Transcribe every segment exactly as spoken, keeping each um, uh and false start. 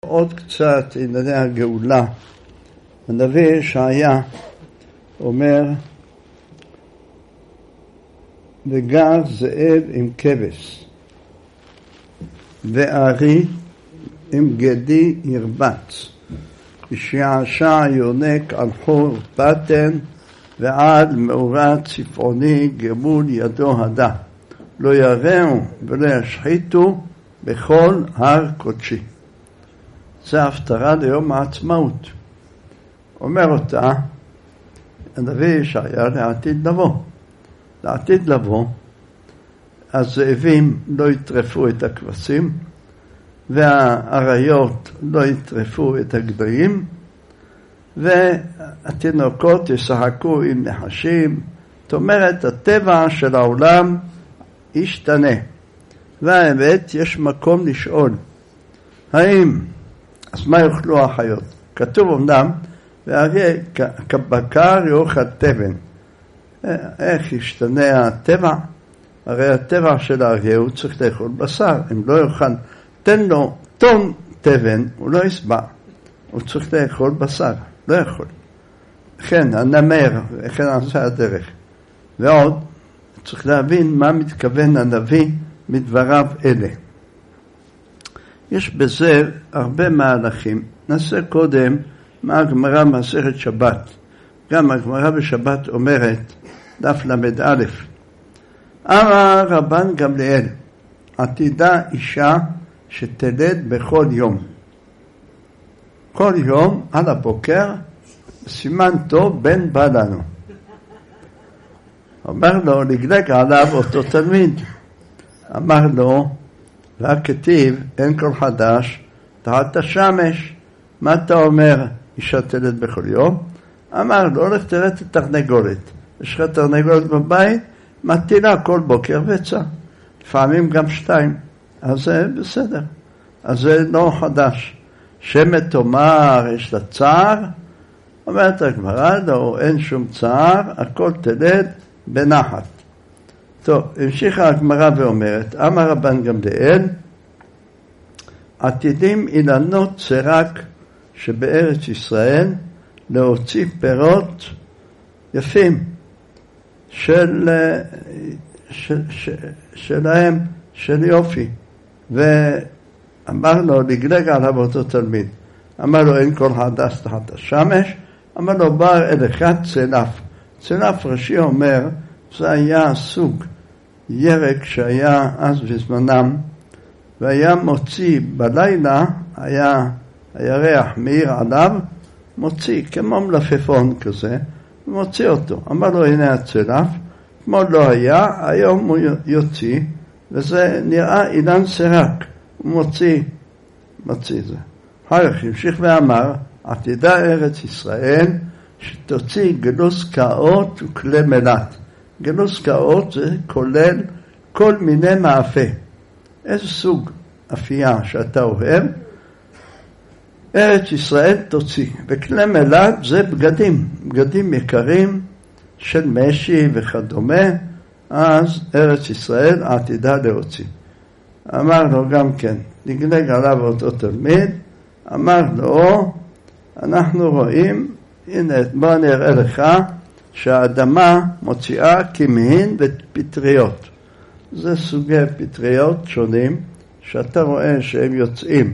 עוד קצת ענייני הגאולה. הנביא ישעיה אומר, וגר זאב עם כבש, וארי עם גדי ירבץ, ושעשע יונק על חור פתן, ועד מאורת צפעוני גמול ידו הדה. לא יראו ולא ישחיתו בכל הר קודשי. זה הפטרה ליום העצמאות. אומר אותה הנביא ישעיה לעתיד לבוא. לעתיד לבוא, הזאבים לא יטרפו את הכבשים, והאריות לא יטרפו את הגדיים, והתינוקות ישחקו עם נחשים. זאת אומרת, הטבע של העולם ישתנה. והאמת, יש מקום לשאול, האם, אז מה יאכלו החיות? כתוב אמנם, והרי כבקר יאכל תבן. איך ישתנה הטבע? הרי הטבע של האריה הוא צריך לאכול בשר. אם לא יאכל, תן לו טון תבן, הוא לא יסבע. הוא צריך לאכול בשר, לא יכול. כן, הנמר, וכן עשה הדרך. ועוד, צריך להבין מה מתכוון הנביא מדבריו אלה. יש בזה הרבה מהלכים. נעשה קודם מה הגמרא מסכת שבת. גם הגמרא בשבת אומרת, דף למד א', אמר רבן גמליאל, עתידה אישה שתלד בכל יום. כל יום על הבוקר, סימן טוב בן בא לנו. אמר לו, לגלג עליו אותו תלמיד. אמר לו, והכתיב, אין כל חדש, תחת השמש. מה אתה אומר, אישה תלד בכל יום? אמר לו, הולך תראה את התרנגולת. יש לך תרנגולת בבית, מטילה כל בוקר ביצה. לפעמים גם שתיים. אז זה בסדר. אז זה לא חדש. שמת תאמר, יש לה צער? אומרת הגמרא, לא, אין שום צער, הכל תלד בנחת. טוב, המשיכה הגמרא ואומרת, אמר רבן גמליאל, עתידים אילנות סרק שבארץ ישראל להוציא פירות יפים של, של, של, שלהם, של יופי. ואמר לו, לגלג עליו אותו תלמיד. אמר לו, אין כל חדש תחת השמש. אמר לו, בר אל אחד צלף. צלף ראשי אומר, זה היה סוג ירק שהיה אז בזמנם, והיה מוציא בלילה, היה הירח מאיר עליו, מוציא כמו מלפפון כזה, ומוציא אותו. אמר לו, הנה הצלף, כמו לא היה, היום הוא יוציא, וזה נראה אילן סרק, הוא מוציא, מוציא זה. אחר המשיך ואמר, עתידה ארץ ישראל, שתוציא גלוס קאות וכלי מלט. גלוס קאות זה כולל כל מיני מאפה. איזה סוג אפייה שאתה אוהב, ארץ ישראל תוציא. וכלי מלט זה בגדים, בגדים יקרים של משי וכדומה, אז ארץ ישראל עתידה להוציא. אמר לו גם כן, לגלג עליו אותו תלמיד, אמר לו, אנחנו רואים, הנה בוא נראה לך, שהאדמה מוציאה כמהין ופטריות. זה סוגי פטריות שונים, שאתה רואה שהם יוצאים,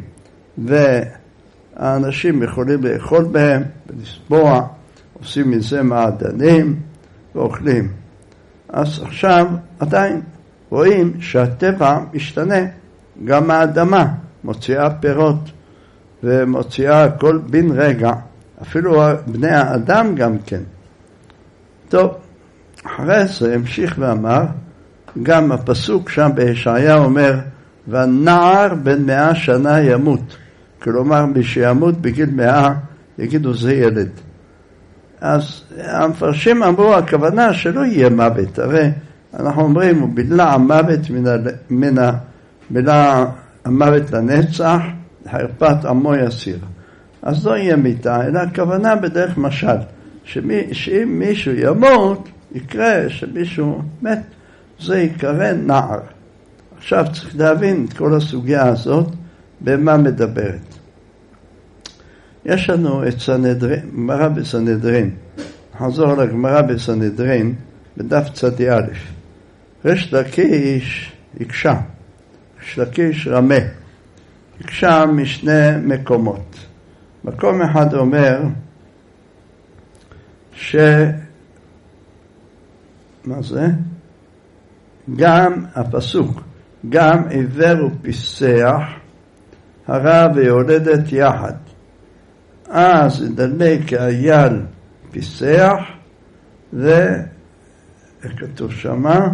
והאנשים יכולים לאכול בהם, ולסבוע, עושים מזה מעדנים, ואוכלים. אז עכשיו עדיין רואים שהטבע משתנה, גם האדמה מוציאה פירות, ומוציאה כל בן רגע, אפילו בני האדם גם כן. טוב, אחרי זה המשיך ואמר, גם הפסוק שם בישעיה אומר, והנער בן מאה שנה ימות. כלומר, מי שימות בגיל מאה, יגידו זה ילד. אז המפרשים אמרו, הכוונה שלא יהיה מוות. הרי אנחנו אומרים, הוא בילה המוות מן המילה המוות לנצח, חרפת עמו יסיר. אז לא יהיה מיתה, אלא הכוונה בדרך משל, שמי, שאם מישהו ימות, יקרה שמישהו מת, זה יקרא נער. עכשיו צריך להבין את כל הסוגיה הזאת, במה מדברת. יש לנו את סנהדרין, גמרא בסנהדרין. נחזור לגמרא בסנהדרין, בדף צדי א'. ריש לקיש הקשה, ריש לקיש רמה. הקשה משני מקומות. מקום אחד אומר ש... מה זה? גם הפסוק, גם עיוור ופיסח, הרע ויולדת יחד. אז ידלק אייל פיסח, וכתוב שמה,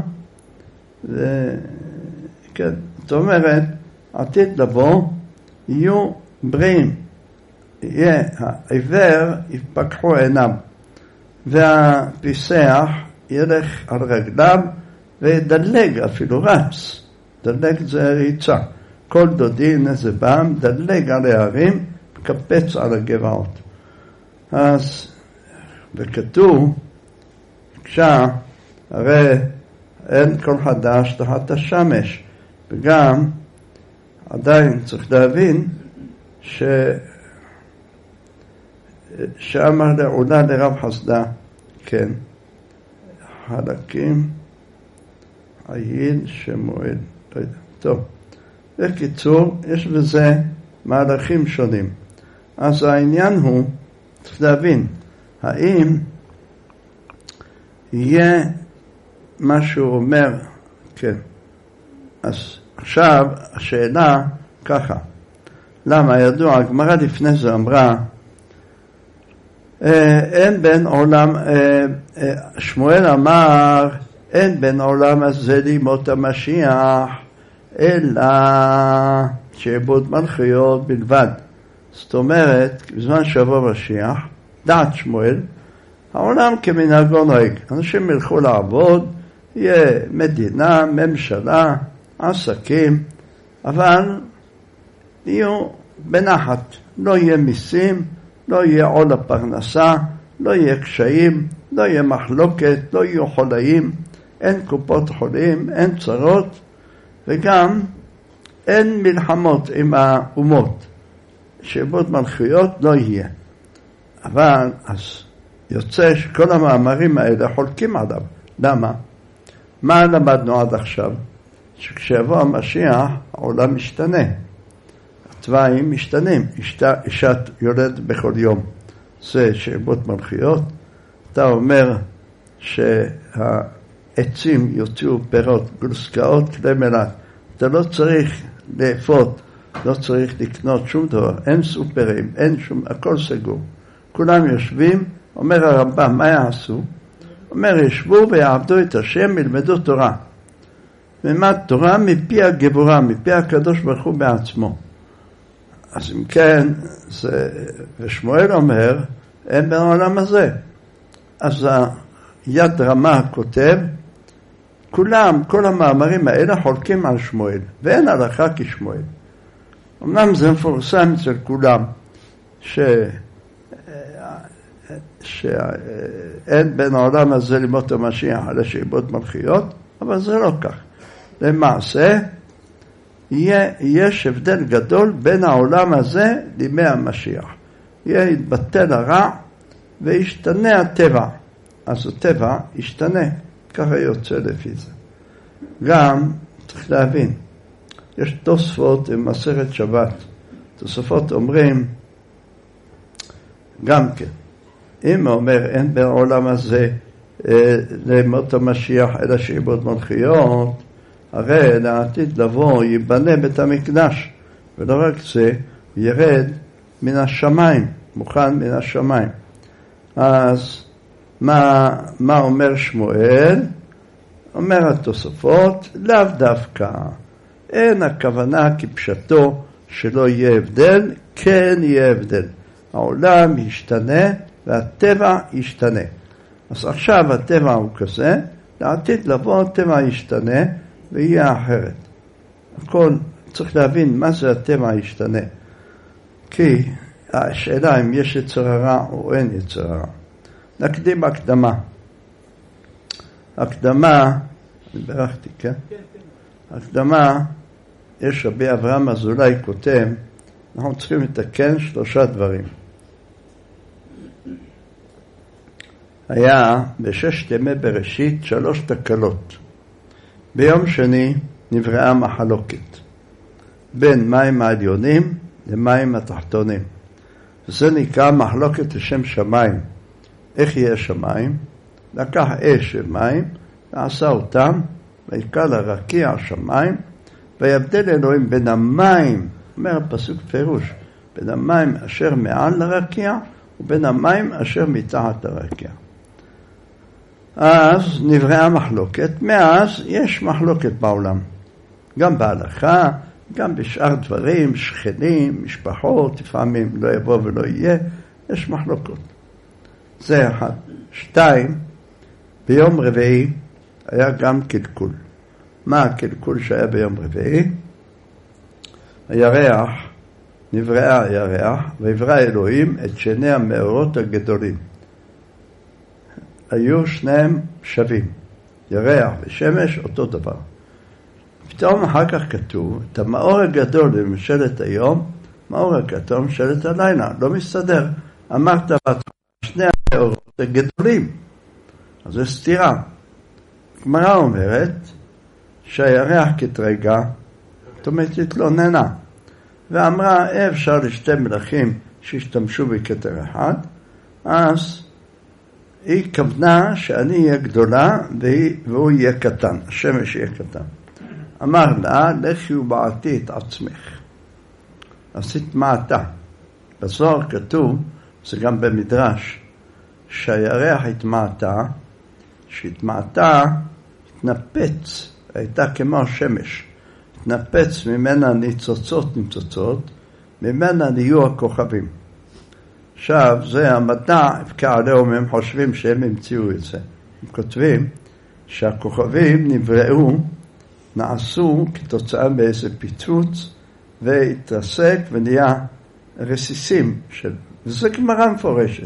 וכן, זאת אומרת, עתיד לבוא, יהיו בריאים. יהיה העיוור, יפקחו עיניו, והפיסח ילך על רגליו, ודלג אפילו רץ. דלג זה ריצה. כל דודין איזה פעם, דלג על הערים, מקפץ על הגבעות. אז, וכתוב, בבקשה, הרי אין כל חדש תחת השמש, וגם עדיין צריך להבין ש... שאמר לעולה לרב חסדה, כן, חלקים, עיל שמואל, לא יודע, טוב. בקיצור, יש בזה מהלכים שונים. אז העניין הוא, צריך להבין, האם יהיה מה שהוא אומר, כן. אז עכשיו השאלה ככה, למה ידוע, הגמרא לפני זה אמרה, אין בין עולם, שמואל אמר, אין בין עולם הזה לימות המשיח, אלא שעבוד מלכויות בלבד. זאת אומרת, בזמן שיבוא משיח, דעת שמואל, העולם כמנהגו נוהג. אנשים ילכו לעבוד, יהיה מדינה, ממשלה, עסקים, אבל יהיו בנחת, לא יהיה מיסים, לא יהיה עול הפרנסה, לא יהיה קשיים, לא יהיה מחלוקת, לא יהיו חולאים, אין קופות חולים, אין צרות, וגם אין מלחמות עם האומות. שעבוד מלכויות לא יהיה. אבל אז יוצא שכל המאמרים האלה חולקים עליו. למה? מה למדנו עד עכשיו? שכשיבוא המשיח העולם משתנה. הצבעים משתנים. אישה, אישה יולדת בכל יום. זה שעבוד מלכויות. אתה אומר שהעצים יוציאו פירות, גלוסקאות, כלי מלאך. אתה לא צריך לאפות, לא צריך לקנות שום דבר, אין סופרים, אין שום, הכל סגור. כולם יושבים, אומר הרמב"ם, מה יעשו? אומר, ישבו ויעבדו את השם, ילמדו תורה. ומד תורה מפי הגבורה, מפי הקדוש ברוך הוא בעצמו. אז אם כן, זה, ושמואל אומר, אין בעולם הזה. אז היד רמה כותב, כולם, כל המאמרים האלה חולקים על שמואל, ואין הלכה כשמואל. אמנם זה מפורסם אצל כולם, ש... שאין בין העולם הזה לימות המשיח אלא שעבוד מלכויות, אבל זה לא כך. למעשה, יש הבדל גדול בין העולם הזה לימי המשיח. יהיה יתבטל הרע וישתנה הטבע. אז הטבע ישתנה, ככה יוצא לפי זה. גם, צריך להבין, יש תוספות עם מסכת שבת. תוספות אומרים, גם כן, אם אומר אין בעולם הזה אה, לימות המשיח אלא שעבוד מלכויות, הרי לעתיד לבוא ייבנה בית המקדש, ולא רק זה, ירד מן השמיים, מוכן מן השמיים. אז מה, מה אומר שמואל? אומר התוספות, לאו דווקא. אין הכוונה כפשטו שלא יהיה הבדל, כן יהיה הבדל. העולם ישתנה והטבע ישתנה. אז עכשיו הטבע הוא כזה, לעתיד לבוא הטבע ישתנה ויהיה אחרת. הכל צריך להבין מה זה הטבע ישתנה. כי השאלה אם יש יצר הרע או אין יצר הרע. נקדים הקדמה. הקדמה, אני ברכתי, כן? כן, כן. הקדמה, יש רבי אברהם אזולאי כותב, אנחנו צריכים לתקן שלושה דברים. היה בששת ימי בראשית שלוש תקלות. ביום שני נבראה מחלוקת בין מים העליונים למים התחתונים. וזה נקרא מחלוקת לשם שמיים. איך יהיה שמיים? לקח אש ומים ועשה אותם, ויקרא לרקיע שמיים, ויבדל אלוהים בין המים, אומר הפסוק פירוש, בין המים אשר מעל לרקיע ובין המים אשר מתחת לרקיע. אז נבראה מחלוקת. מאז יש מחלוקת בעולם, גם בהלכה, גם בשאר דברים, שכנים, משפחות, לפעמים לא יבוא ולא יהיה, יש מחלוקות. זה אחד. שתיים, ביום רביעי היה גם קלקול. מה הקלקול שהיה ביום רביעי? הירח, נבראה הירח, ויברא אלוהים את שני המאורות הגדולים. היו שניהם שווים, ירח ושמש אותו דבר. פתאום אחר כך כתוב, את המאור הגדול בממשלת היום, מאור הקטן בממשלת הלילה, לא מסתדר. אמרת שני המאורות הגדולים, אז זה סתירה. הגמרא אומרת שהירח כתרגע, זאת אומרת התלוננה, ואמרה אי אפשר לשתי מלכים שהשתמשו בכתר אחד, אז היא כוונה שאני אהיה גדולה והוא יהיה קטן, השמש יהיה קטן. אמר לה, לכי ובעתי את עצמך. עשית מעתה. בזוהר כתוב, זה גם במדרש, שהירח התמעתה, שהתמעתה, התנפץ, הייתה כמו השמש. התנפץ ממנה ניצוצות ניצוצות, ממנה נהיו הכוכבים. עכשיו, זה המדע, כעליהם הם חושבים שהם המציאו את זה. הם כותבים שהכוכבים נבראו, נעשו כתוצאה באיזה פיצוץ, והתרסק ונהיה רסיסים. של... וזה גמרא מפורשת,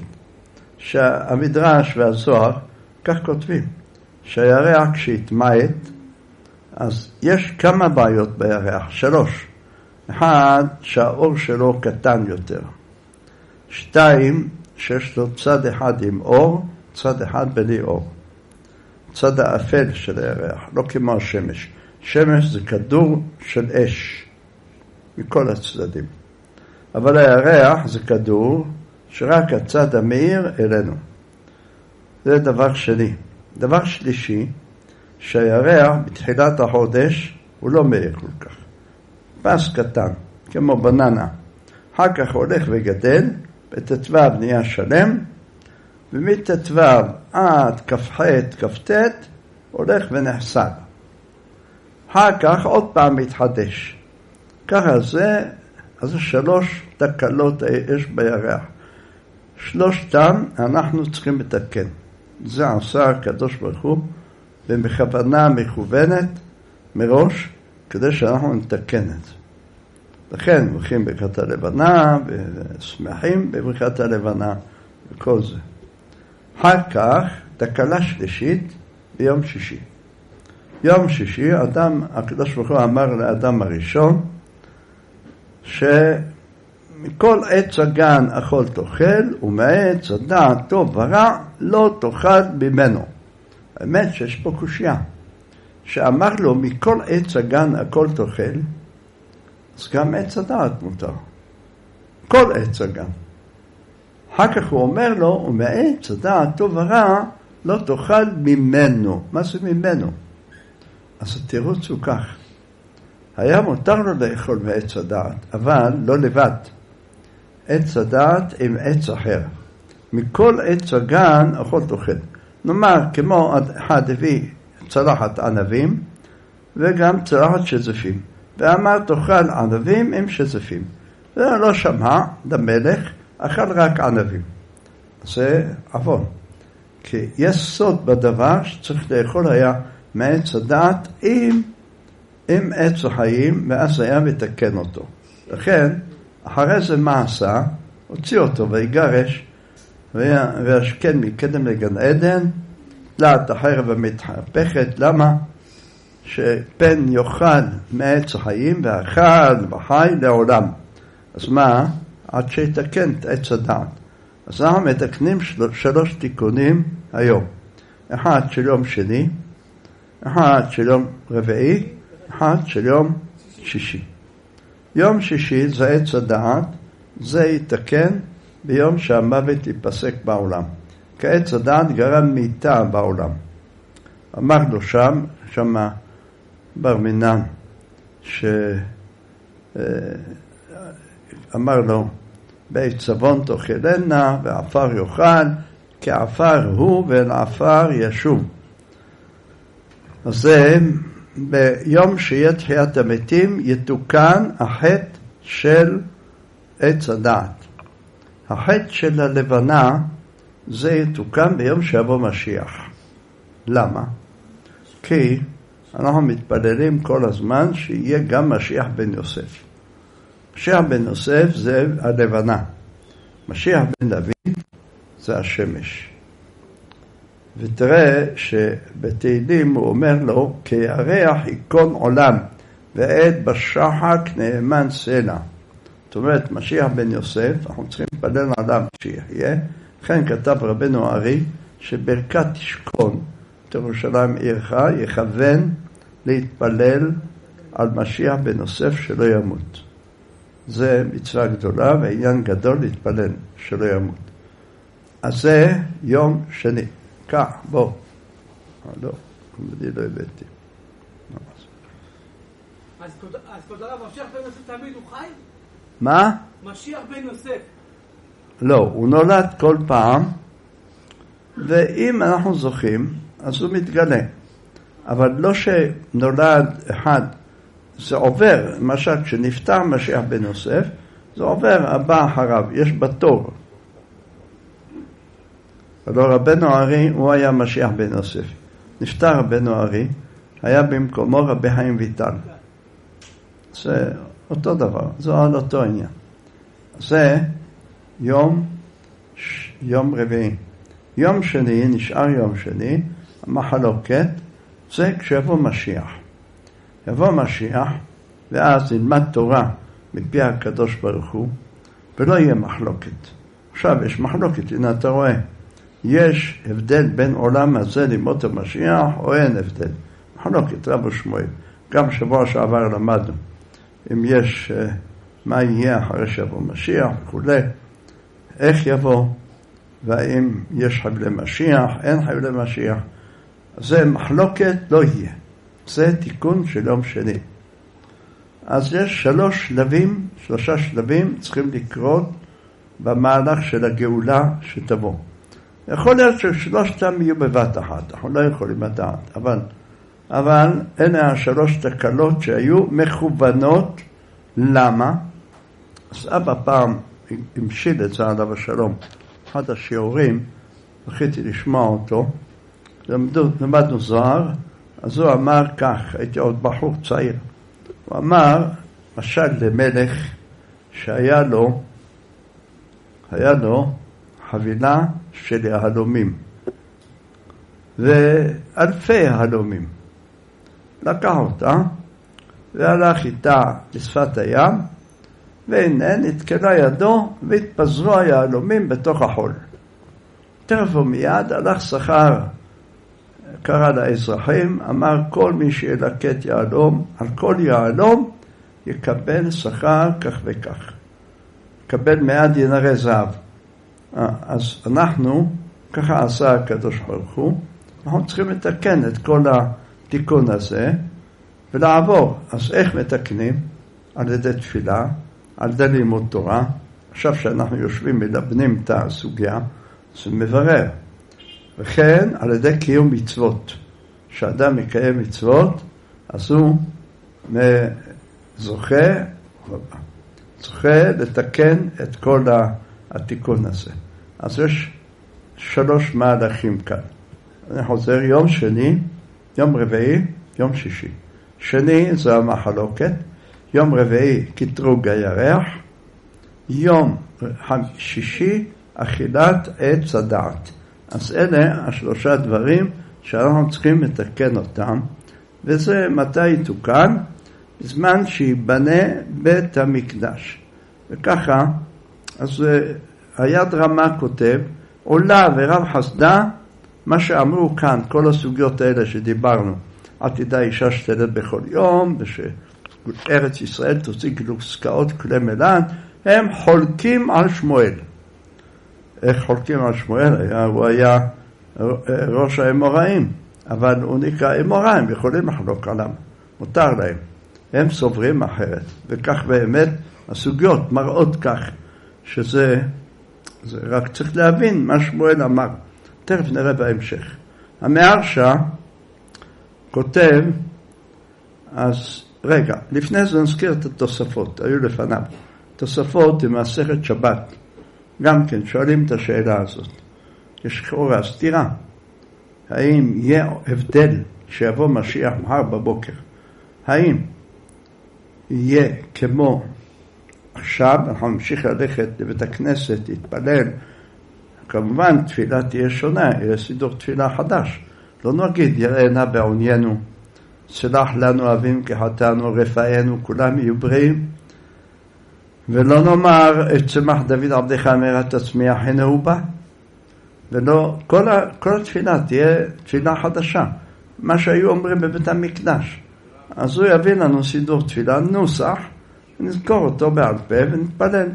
שהמדרש והזוהר כך כותבים, שהירח כשהתמעט, אז יש כמה בעיות בירח, שלוש. אחד, שהאור שלו קטן יותר. שתיים, שיש לו צד אחד עם אור, צד אחד בלי אור. צד האפל של הירח, לא כמו השמש. שמש זה כדור של אש, מכל הצדדים. אבל הירח זה כדור שרק הצד המאיר אלינו. זה דבר שני. דבר שלישי, שהירח בתחילת החודש הוא לא מאיר כל כך. פס קטן, כמו בננה. אחר כך הולך וגדל, בתתוו נהיה שלם, ומתתוו עד כ"ח, כ"ט, הולך ונחסל. אחר כך עוד פעם מתחדש. ככה זה, אז שלוש תקלות יש בירח. שלושתם אנחנו צריכים לתקן. זה עשה הקדוש ברוך הוא, במכוונה מכוונת מראש, כדי שאנחנו נתקן את זה. לכן הולכים בברכת הלבנה, ושמחים בברכת הלבנה, וכל זה. אחר כך, תקלה שלישית ביום שישי. יום שישי, אדם, הקדוש ברוך הוא אמר לאדם הראשון, שמכל עץ הגן אכול תאכל, ומעץ הדעת טוב ורע לא תאכל ממנו. האמת שיש פה קושיה, שאמר לו מכל עץ הגן הכל תאכל, אז גם עץ הדעת מותר. כל עץ הגן. אחר כך הוא אומר לו, ומעץ הדעת טוב ורע לא תאכל ממנו. מה זה ממנו? אז התירוץ הוא כך. היה מותר לו לאכול מעץ הדעת, אבל לא לבד. עץ הדעת עם עץ אחר. מכל עץ הגן אכול תאכל. נאמר, כמו אחד הביא צלחת ענבים, וגם צלחת שזפים. ואמר תאכל ענבים עם שזפים. ולא שמע למלך, אכל רק ענבים. זה עוון. כי יש סוד בדבר שצריך לאכול היה מעץ הדעת עם, עם עץ החיים, ואז היה מתקן אותו. לכן, אחרי זה מה עשה? הוציא אותו ויגרש, והשכן מקדם לגן עדן, תלת החרב המתהפכת. למה? שפן יאכל מעץ החיים ואכל וחי לעולם. אז מה? עד שיתקן את עץ הדעת. אז אנחנו מתקנים של, שלוש תיקונים היום. אחד של יום שני, אחד של יום רביעי, אחד של יום שישי. יום שישי זה עץ הדעת, זה יתקן ביום שהמוות ייפסק בעולם. כי עץ הדעת גרם מיתה בעולם. אמר לו שם, שם בר מינן, שאמר לו, בעץ צבון תאכלנה ועפר יאכל, כי עפר הוא ואל עפר ישוב. אז זה ביום שיהיה תחיית המתים יתוקן החטא של עץ הדעת. החטא של הלבנה זה יתוקן ביום שיבוא משיח. למה? כי אנחנו מתפללים כל הזמן שיהיה גם משיח בן יוסף. משיח בן יוסף זה הלבנה. משיח בן דוד זה השמש. ותראה שבתהילים הוא אומר לו, כי הירח ייכון עולם, ועד בשחק נאמן סלע. זאת אומרת, משיח בן יוסף, אנחנו צריכים להתפלל עליו שיחיה. לכן כתב רבנו ארי, שברכת תשכון את ירושלים עירך, יכוון להתפלל על משיח בן יוסף שלא ימות. זה מצווה גדולה ועניין גדול להתפלל שלא ימות. אז זה יום שני. כך, בוא. לא, אני לא הבאתי. אז תודה רב, משיח בן יוסף תמיד הוא חי? מה? משיח בן יוסף. לא, הוא נולד כל פעם, ואם אנחנו זוכים, אז הוא מתגלה. אבל לא שנולד אחד, זה עובר, למשל כשנפטר משיח בן יוסף, זה עובר הבא אחריו, יש בתור. אבל רבנו ארי, הוא היה משיח בן יוסף. נפטר רבנו ארי, היה במקומו רבי חיים ויטל. זה אותו דבר, זה על אותו עניין. זה יום, יום רביעי. יום שני, נשאר יום שני, המחלוקת, זה כשיבוא משיח. יבוא משיח, ואז נלמד תורה מפי הקדוש ברוך הוא, ולא יהיה מחלוקת. עכשיו יש מחלוקת, הנה אתה רואה. יש הבדל בין עולם הזה למות המשיח, או אין הבדל. מחלוקת, רב ושמואל. גם שבוע שעבר למדנו. אם יש, מה יהיה אחרי שיבוא משיח וכו', איך יבוא, והאם יש חבלי משיח, אין חבלי משיח. זה מחלוקת, לא יהיה. זה תיקון של יום שני. אז יש שלוש שלבים, שלושה שלבים צריכים לקרות במהלך של הגאולה שתבוא. יכול להיות ששלושתם יהיו בבת אחת, אנחנו לא יכולים לדעת, אבל, אבל אלה השלוש תקלות שהיו מכוונות. למה? אז אבא פעם המשיל את זה עליו השלום. אחד השיעורים, זכיתי לשמוע אותו, למדו, למדנו זוהר, אז הוא אמר כך, הייתי עוד בחור צעיר, הוא אמר, משל למלך שהיה לו, היה לו חבילה של יהלומים, ואלפי יהלומים. לקח אותה, והלך איתה לשפת הים, והנה נתקלה ידו, והתפזרו היהלומים בתוך החול. תכף ומיד הלך שכר, קרא לאזרחים, אמר כל מי שילקט יהלום, על כל יהלום יקבל שכר כך וכך. יקבל מאה דינרי זהב. אז אנחנו, ככה עשה הקדוש ברוך הוא, אנחנו צריכים לתקן את כל התיקון הזה, ולעבור. אז איך מתקנים? על ידי תפילה, על ידי לימוד תורה. עכשיו שאנחנו יושבים מלבנים את הסוגיה, זה מברר. וכן על ידי קיום מצוות. כשאדם מקיים מצוות, אז הוא זוכה, זוכה לתקן את כל התיקון הזה. אז יש שלוש מהלכים כאן. אני חוזר יום שני, יום רביעי, יום שישי. שני זה המחלוקת, יום רביעי קטרוג הירח, יום שישי אכילת עץ הדעת. אז אלה השלושה דברים שאנחנו צריכים לתקן אותם, וזה מתי יתוקן? בזמן שיבנה בית המקדש. וככה, אז היד רמה כותב, עולה ורב חסדה, מה שאמרו כאן, כל הסוגיות האלה שדיברנו, עתידה אישה שתלד בכל יום, ושארץ ישראל תוציא גלוסקאות כלי מלאן, הם חולקים על שמואל. איך חולקים על שמואל? היה, הוא היה ראש האמוראים, אבל הוא נקרא אמוראים, יכולים לחלוק עליו, מותר להם. הם סוברים אחרת, וכך באמת הסוגיות מראות כך, שזה זה רק צריך להבין מה שמואל אמר. תכף נראה בהמשך. המהרש"א כותב, אז רגע, לפני זה נזכיר את התוספות, היו לפניו. תוספות במסכת שבת, גם כן שואלים את השאלה הזאת. יש לכאורה סתירה. האם יהיה הבדל שיבוא משיח מחר בבוקר? האם יהיה כמו עכשיו, אנחנו נמשיך ללכת לבית הכנסת, להתפלל, כמובן תפילה תהיה שונה, יהיה סידור תפילה חדש. לא נגיד יראה נא בעוניינו, סלח לנו אבים כחטאנו, רפאנו, כולם יהיו בריאים, ולא נאמר את צמח דוד עבדך אמר תצמיח הנה הוא בא, ולא, כל, ה, כל התפילה תהיה תפילה חדשה, מה שהיו אומרים בבית המקדש. אז הוא יביא לנו סידור תפילה, נוסח, נזכור אותו בעל פה ונתפלל.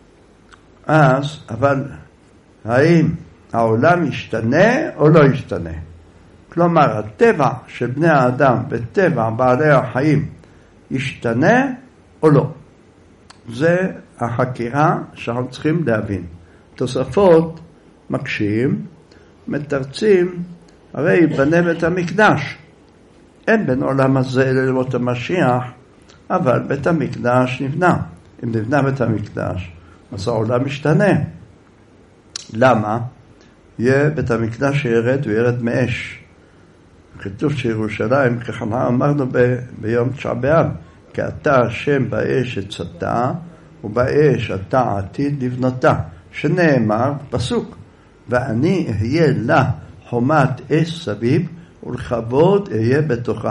אז, אבל האם העולם ישתנה או לא ישתנה? כלומר, הטבע של בני האדם וטבע בעלי החיים ישתנה או לא? זה החקירה שאנחנו צריכים להבין. תוספות מקשים, מתרצים, הרי יבנה בית המקדש. אין בין עולם הזה ללמות המשיח, אבל בית המקדש נבנה. אם נבנה בית המקדש, אז העולם משתנה. למה? יהיה בית המקדש שירד וירד מאש. כתוב שירושלים, ככה אמרנו ב- ביום תשעה באב, כי אתה השם באש הצתה, ובאש אתה עתיד לבנותה. שנאמר, פסוק, ואני אהיה לה חומת אש סביב, ולכבוד אהיה בתוכה.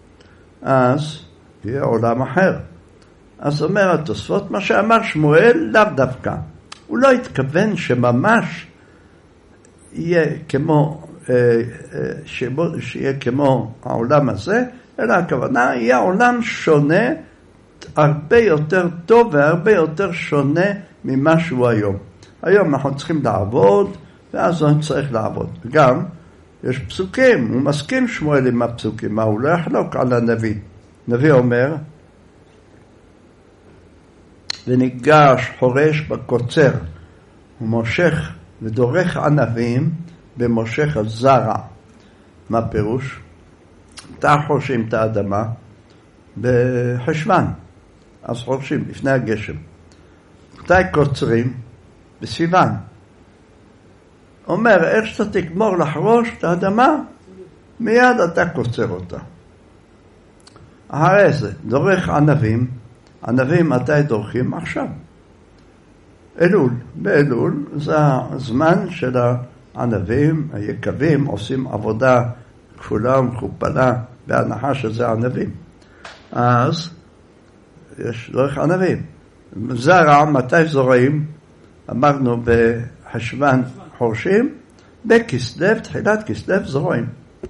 אז יהיה עולם אחר. אז אומר התוספות, מה שאמר שמואל לאו דווקא. הוא לא התכוון שממש יהיה כמו, שיהיה כמו העולם הזה, אלא הכוונה יהיה עולם שונה, הרבה יותר טוב והרבה יותר שונה ממה שהוא היום. היום אנחנו צריכים לעבוד, ואז הוא צריך לעבוד. גם יש פסוקים, הוא מסכים שמואל עם הפסוקים, מה הוא לא יחלוק על הנביא. הנביא אומר, וניגש חורש בקוצר, הוא מושך ודורך ענבים במושך הזרע. מה פירוש? אתה חורשים את האדמה בחשוון, אז חורשים לפני הגשם. מתי קוצרים? בסביבן. אומר, איך שאתה תגמור לחרוש את האדמה, מיד אתה קוצר אותה. אחרי זה, דורך ענבים, ענבים מתי דורכים? עכשיו. אלול, באלול זה הזמן של הענבים, היקבים, עושים עבודה כפולה ומכופלה, בהנחה שזה ענבים. אז יש דורך ענבים. זרע, מתי זורעים? אמרנו בחשוון חורשים, בכסלו, תחילת כסלו זורעים.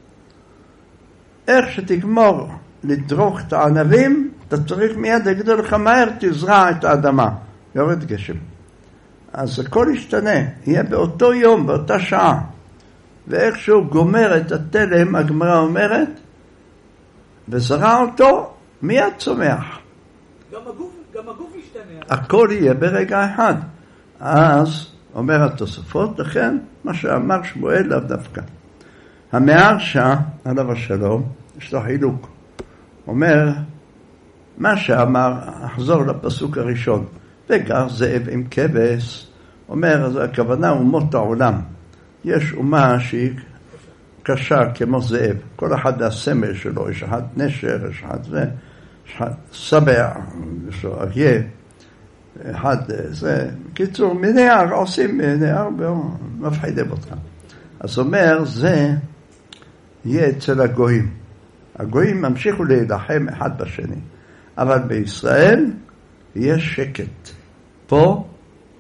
איך שתגמור לדרוך את הענבים, אתה צריך מיד לגדול לך מהר, תזרע את האדמה. יורד גשם. אז הכל ישתנה, יהיה באותו יום, באותה שעה. ואיכשהו גומר את התלם, הגמרא אומרת, וזרע אותו, מיד צומח. גם הגוף, גם הגוף ישתנה. הכל יהיה ברגע אחד. אז, אומר התוספות, לכן, מה שאמר שמואל לאו דווקא. המהרש"א, עליו השלום, יש לו חילוק. אומר, מה שאמר, אחזור לפסוק הראשון, וגר זאב עם כבש, אומר, אז הכוונה אומות העולם. יש אומה שהיא קשה כמו זאב, כל אחד הסמל שלו, יש אחד נשר, יש אחד זה, יש אחד סבע, יש לו אריה, אחד זה, קיצור, מנהר, עושים מנהר, מפחידים אותך. אז אומר, זה יהיה אצל הגויים. הגויים ממשיכו להילחם אחד בשני, אבל בישראל יש שקט. פה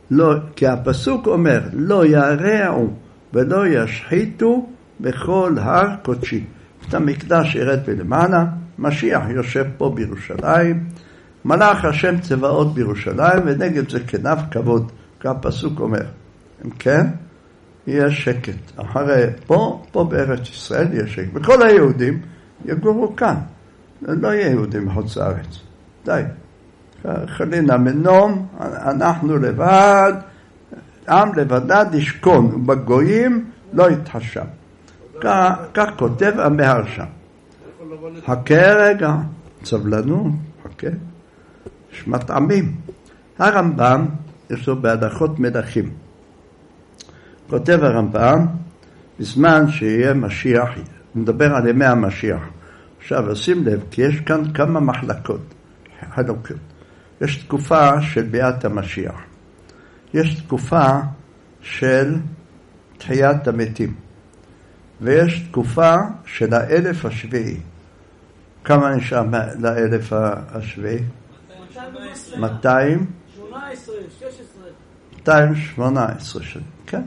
לא, כי הפסוק אומר, לא ירעו ולא ישחיתו בכל הר קודשי. את המקדש ירד בלמעלה, משיח יושב פה בירושלים, מלאך השם צבאות בירושלים, ונגד זה כנף כבוד, כי הפסוק אומר. אם כן, יהיה שקט. אחרי פה, פה בארץ ישראל יהיה שקט. וכל היהודים יגורו כאן. לא יהיה יהודים מחוץ לארץ. די. חלינה מנום, אנחנו לבד, עם לבדד ישכון, ובגויים לא יתחשב. כך כותב המהרש"ם. חכה רגע, סבלנות, חכה. יש מטעמים. הרמב"ם, יש לו בהלכות מלכים. כותב הרמב"ם, בזמן שיהיה משיח, נדבר על ימי המשיח. עכשיו, שים לב, כי יש כאן כמה מחלקות, חלוקות. יש תקופה של ביאת המשיח. יש תקופה של תחיית המתים. ויש תקופה של האלף השביעי. כמה נשאר לאלף השביעי? מאתיים? שמונה עשרה, שש עשרה. מאתיים שמונה עשרה שנים, כן.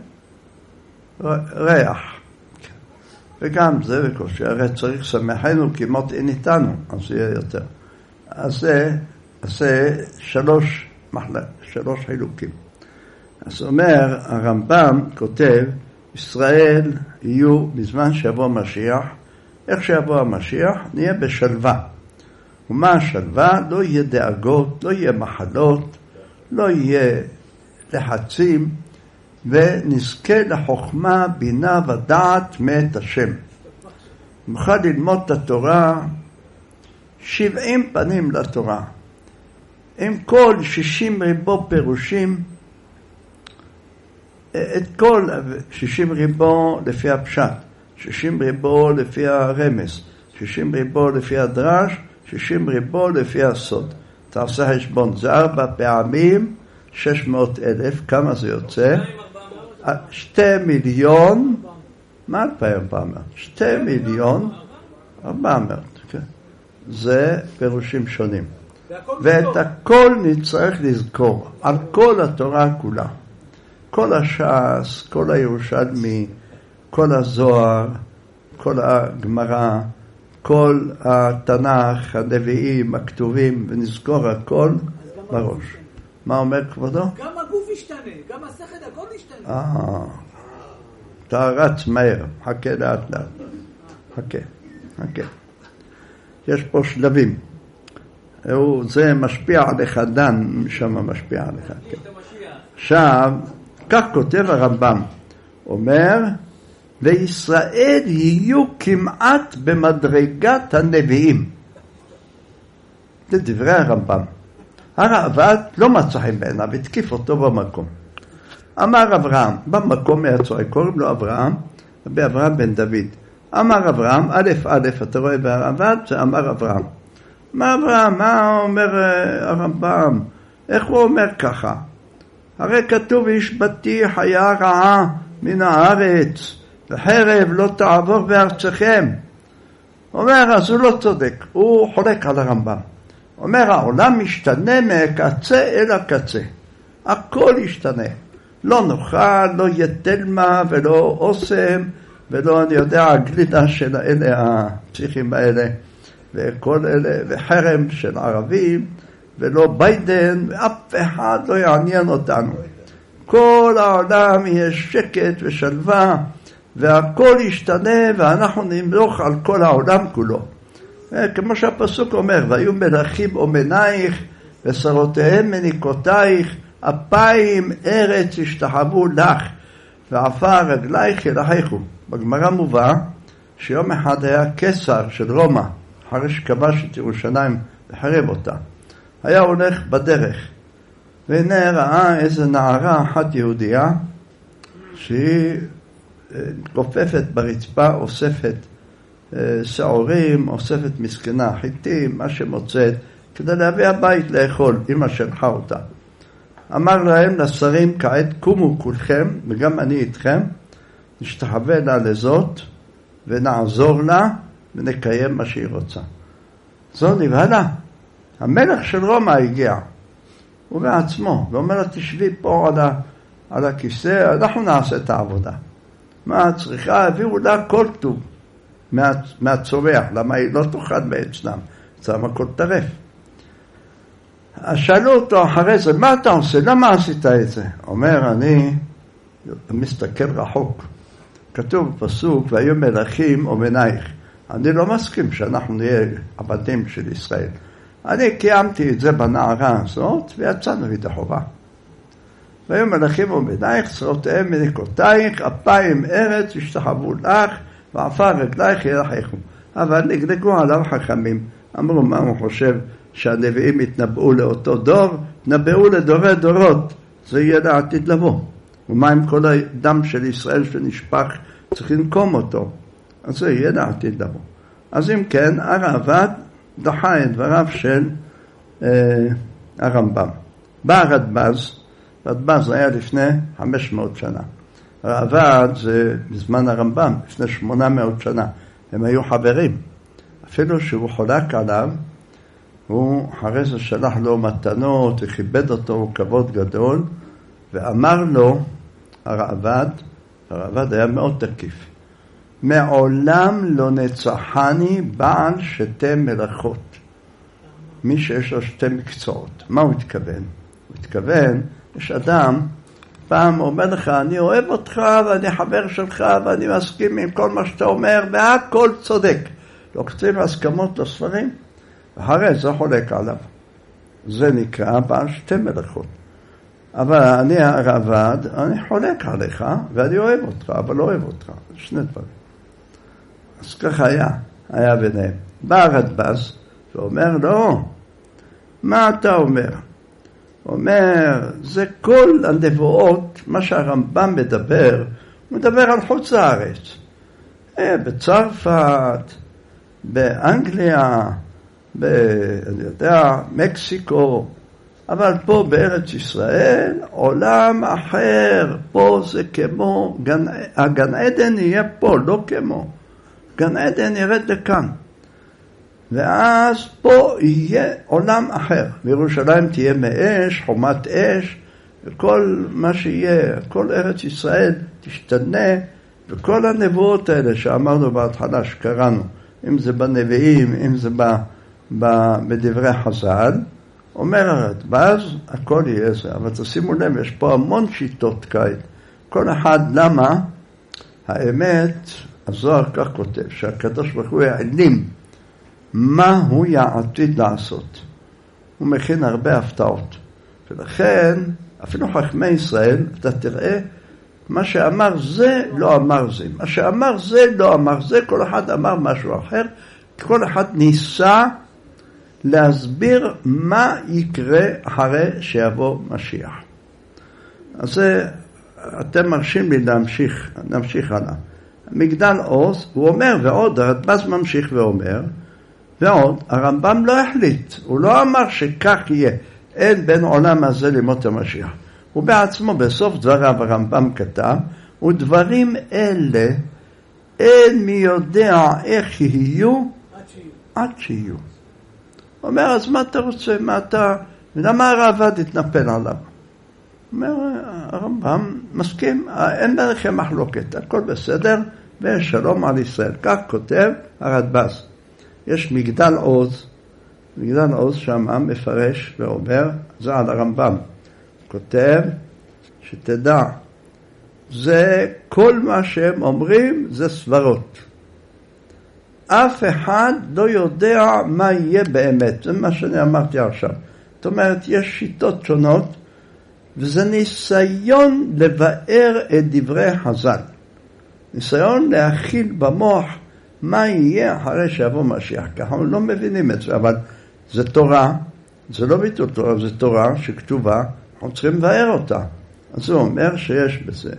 ריח. כן. וגם זה וקושי, הרי צריך שמחנו כמות אין איתנו, אז יהיה יותר. אז זה, אז זה שלוש, מחלק, שלוש חילוקים. אז אומר, הרמב"ם כותב, ישראל יהיו בזמן שיבוא משיח, איך שיבוא המשיח, נהיה בשלווה. ומה השלווה? לא יהיה דאגות, לא יהיה מחלות, לא יהיה לחצים, ונזכה לחוכמה, בינה ודעת מאת השם. נוכל ללמוד את התורה, שבעים פנים לתורה. עם כל שישים ריבו פירושים, את כל שישים ריבו לפי הפשט, שישים ריבו לפי הרמז, שישים ריבו לפי הדרש, שישים ריבו לפי הסוד. תעשה חשבון, זה ארבע פעמים, שש מאות אלף, כמה זה יוצא? שתי מיליון, מה אלפיים ארבע מאות? שתי מיליון, ארבע מאות, כן. זה פירושים שונים. ואת הכל נצטרך לזכור, על כל התורה כולה. כל הש"ס, כל הירושלמי, כל הזוהר, כל הגמרא, כל התנ"ך, הנביאים, הכתובים, ונזכור הכל בראש. מה אומר כבודו? גם הגוף ישתנה, גם השכל הכל ישתנה. אה, אתה רץ מהר, חכה לאט לאט. חכה, חכה. יש פה שלבים. זה משפיע עליך דן, שם משפיע עליך. עכשיו, כך כותב הרמב"ם, אומר, וישראל יהיו כמעט במדרגת הנביאים. זה דברי הרמב"ם. הרעב"ד לא מצא חן בעיניו, התקיף אותו במקום. אמר אברהם, במקום מהצועק, קוראים לו אברהם, באברהם בן דוד. אמר אברהם, א' א', אתה רואה בהרעב"ד, זה אמר אברהם. מה אברהם, מה אומר הרמב"ם? איך הוא אומר ככה? הרי כתוב, השבתי חיה רעה מן הארץ, וחרב לא תעבור בארצכם. אומר, אז הוא לא צודק, הוא חולק על הרמב"ם. אומר, העולם משתנה מהקצה אל הקצה. הכל ישתנה. לא נוכל, לא יהיה תלמה ולא אוסם, ולא אני יודע, הגלידה של אלה, הפסיכים האלה, וכל אלה, וחרם של ערבים, ולא ביידן, ואף אחד לא יעניין אותנו. כל העולם יהיה שקט ושלווה, והכל ישתנה, ואנחנו נמלוך על כל העולם כולו. כמו שהפסוק אומר, והיו מלכים אומנייך, ושרותיהם מניקותייך, אפיים ארץ השתחוו לך, ועפר רגלייך ילכו. בגמרא מובא, שיום אחד היה קיסר של רומא, אחרי שכבש את ירושלים וחרב אותה. היה הולך בדרך, והנה ראה איזו נערה אחת יהודייה, שהיא קופפת ברצפה, אוספת שעורים, אוספת מסכנה, חיטים, מה שמוצאת, כדי להביא הבית לאכול, אמא שלחה אותה. אמר להם לשרים, כעת קומו כולכם, וגם אני איתכם, נשתחווה לה לזאת, ונעזור לה, ונקיים מה שהיא רוצה. זו נבהלה. המלך של רומא הגיע. הוא בעצמו, ואומר לה, תשבי פה על, ה, על הכיסא, אנחנו נעשה את העבודה. מה צריכה? הביאו לה כל טוב מה, מהצורח, למה היא לא תאכל מאצלם, אצלם הכל טרף. אז שאלו אותו אחרי זה, מה אתה עושה? למה עשית את זה? אומר, אני מסתכל רחוק. כתוב בפסוק, והיו מלכים ובנייך. אני לא מסכים שאנחנו נהיה עבדים של ישראל. אני קיימתי את זה בנערה הזאת, ויצאנו ידי חובה. והיו מלכים ובנייך, שרותיהם מניקותייך, אפיים ארץ, ישתחוו לך, ועפר רגלייך ירחכו. אבל נגלגו עליו חכמים. אמרו, מה הוא חושב? שהנביאים יתנבאו לאותו דור, נבאו לדורי דורות, זה יהיה לעתיד לבוא. ומה עם כל הדם של ישראל שנשפך, צריך לנקום אותו, אז זה יהיה לעתיד לבוא. אז אם כן, הרעב"ד דחה את דבריו של אה, הרמב"ם. בא הרדב"ז, הרדב"ז היה לפני חמש מאות שנה. הרעב"ד זה בזמן הרמב"ם, לפני שמונה מאות שנה. הם היו חברים. אפילו שהוא חולק עליו, הוא אחרי זה שלח לו מתנות, וכיבד אותו כבוד גדול, ואמר לו, הרעב"ד, הרעב"ד היה מאוד תקיף, מעולם לא נצחני בעל שתי מלאכות. מי שיש לו שתי מקצועות. מה הוא התכוון? הוא התכוון, יש אדם, פעם אומר לך, אני אוהב אותך, ואני חבר שלך, ואני מסכים עם כל מה שאתה אומר, והכל צודק. לא כתוב הסכמות לספרים, ואחרי זה חולק עליו. זה נקרא בעל שתי מלאכות. אבל אני הרעב"ד, אני חולק עליך, ואני אוהב אותך, אבל לא אוהב אותך. שני דברים. אז ככה היה, היה ביניהם. בא הרדב"ז, ואומר, לא, מה אתה אומר? אומר, זה כל הנבואות, מה שהרמב"ם מדבר, הוא מדבר על חוץ לארץ. בצרפת, באנגליה, ב, אני יודע, מקסיקו, אבל פה בארץ ישראל, עולם אחר, פה זה כמו, גן, הגן עדן יהיה פה, לא כמו. גן עדן ירד לכאן. ואז פה יהיה עולם אחר. בירושלים תהיה מאש, חומת אש, וכל מה שיהיה, כל ארץ ישראל תשתנה, וכל הנבואות האלה שאמרנו בהתחלה שקראנו, אם זה בנביאים, אם זה ב, ב, בדברי חז"ל, אומר הרדב"ז, הכל יהיה זה. אבל תשימו לב, יש פה המון שיטות כאלה. כל אחד, למה? האמת, הזוהר כך כותב, שהקדוש ברוך הוא יעלים מה הוא יעתיד לעשות. הוא מכין הרבה הפתעות. ולכן, אפילו חכמי ישראל, אתה תראה, מה שאמר זה, לא אמר זה. מה שאמר זה, לא אמר זה. כל אחד אמר משהו אחר. כל אחד ניסה להסביר מה יקרה אחרי שיבוא משיח. אז זה, אתם מרשים לי להמשיך, נמשיך הלאה. מגדל עוז, הוא אומר, ועוד, הרדב"ז ממשיך ואומר, ועוד, הרמב"ם לא החליט, הוא לא אמר שכך יהיה, אין בין עולם הזה למות המשיח. הוא בעצמו בסוף דבריו הרמב"ם כתב, ודברים אלה, אין מי יודע איך יהיו, עד שיהיו. הוא אומר, אז מה אתה רוצה, מה אתה, ולמה הרעב"ד התנפל עליו? אומר, הרמב"ם מסכים, אין ביניכם מחלוקת, הכל בסדר, ושלום על ישראל. כך כותב הרדב"ז. יש מגדל עוז, מגדל עוז שם מפרש ואומר, זה על הרמב"ם. כותב, שתדע, זה כל מה שהם אומרים, זה סברות. אף אחד לא יודע מה יהיה באמת. זה מה שאני אמרתי עכשיו. זאת אומרת, יש שיטות שונות, וזה ניסיון לבאר את דברי חז"ל. ניסיון להכיל במוח מה יהיה אחרי שיבוא משיח. ככה אנחנו לא מבינים את זה, אבל זה תורה, זה לא ביטול תורה, זה תורה שכתובה, אנחנו צריכים לבאר אותה. אז הוא אומר שיש בזה.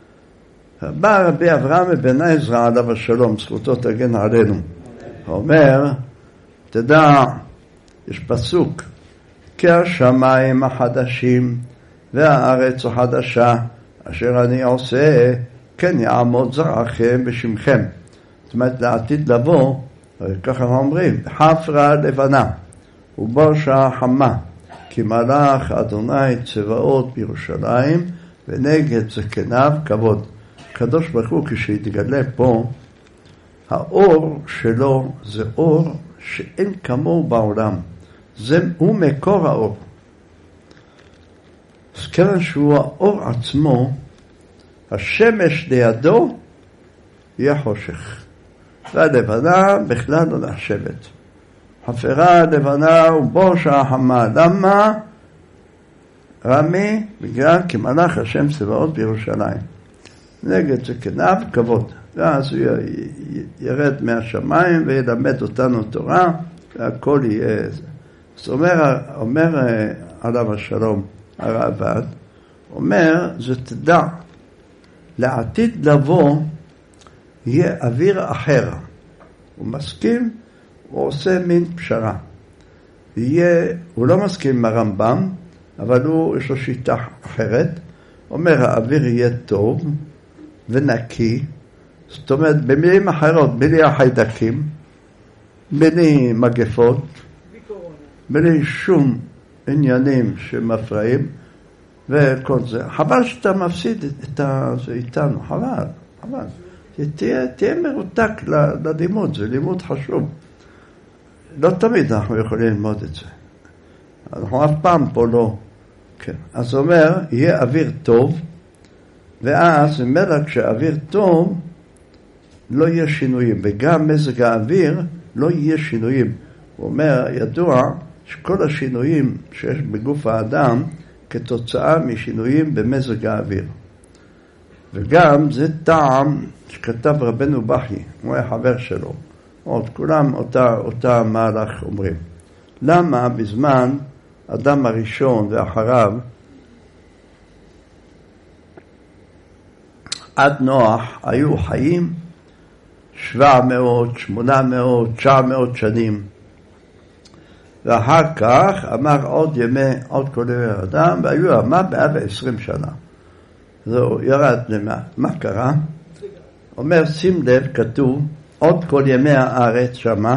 בא רבי אברהם אבן עזרא עליו השלום, זכותו תגן עלינו. הוא אומר, תדע, יש פסוק, כי השמיים החדשים והארץ החדשה, אשר אני עושה, כן יעמוד זרעכם בשמכם. זאת אומרת, לעתיד לבוא, ככה אומרים, חפרה לבנה, ובושה חמה, כי מלך אדוני צבאות בירושלים, ונגד זקניו כבוד. הקדוש ברוך הוא כשהתגלה פה, האור שלו זה אור שאין כמוהו בעולם. זה, הוא מקור האור. אז כיוון שהוא האור עצמו, השמש לידו יהיה חושך. והלבנה בכלל לא נחשבת. חפרה לבנה ובוש החמה. למה? רמי, בגלל כי מלך השם צבאות בירושלים. נגד זקניו כבוד. ואז הוא ירד מהשמיים וילמד אותנו תורה, והכל יהיה... אז אומר, אומר עליו השלום, הרעב"ד, אומר, זה תדע, לעתיד לבוא יהיה אוויר אחר. הוא מסכים, הוא עושה מין פשרה. יהיה, הוא לא מסכים עם הרמב"ם, אבל הוא, יש לו שיטה אחרת. אומר, האוויר יהיה טוב ונקי, זאת אומרת, במילים אחרות, בלי החיידקים, בלי מגפות, בלי שום עניינים שמפרעים, וכל זה. חבל שאתה מפסיד את זה איתנו, חבל, חבל. תהיה, תהיה מרותק ללימוד, זה לימוד חשוב. לא תמיד אנחנו יכולים ללמוד את זה. אנחנו אף פעם פה לא. כן. אז הוא אומר, יהיה אוויר טוב, ואז ממילא כשאוויר טוב, לא יהיה שינויים, וגם מזג האוויר לא יהיה שינויים. הוא אומר, ידוע שכל השינויים שיש בגוף האדם, כתוצאה משינויים במזג האוויר. וגם זה טעם שכתב רבנו בכי, הוא היה חבר שלו. עוד כולם אותה, אותה מהלך אומרים. למה בזמן אדם הראשון ואחריו, עד נוח היו חיים שבע מאות, שמונה מאות, תשע מאות שנים. ואחר כך אמר עוד ימי, עוד כל ימי אדם, והיו אמה מאה ועשרים שנה. זהו, ירד למה. מה קרה? אומר, שים לב, כתוב, עוד כל ימי הארץ שמה,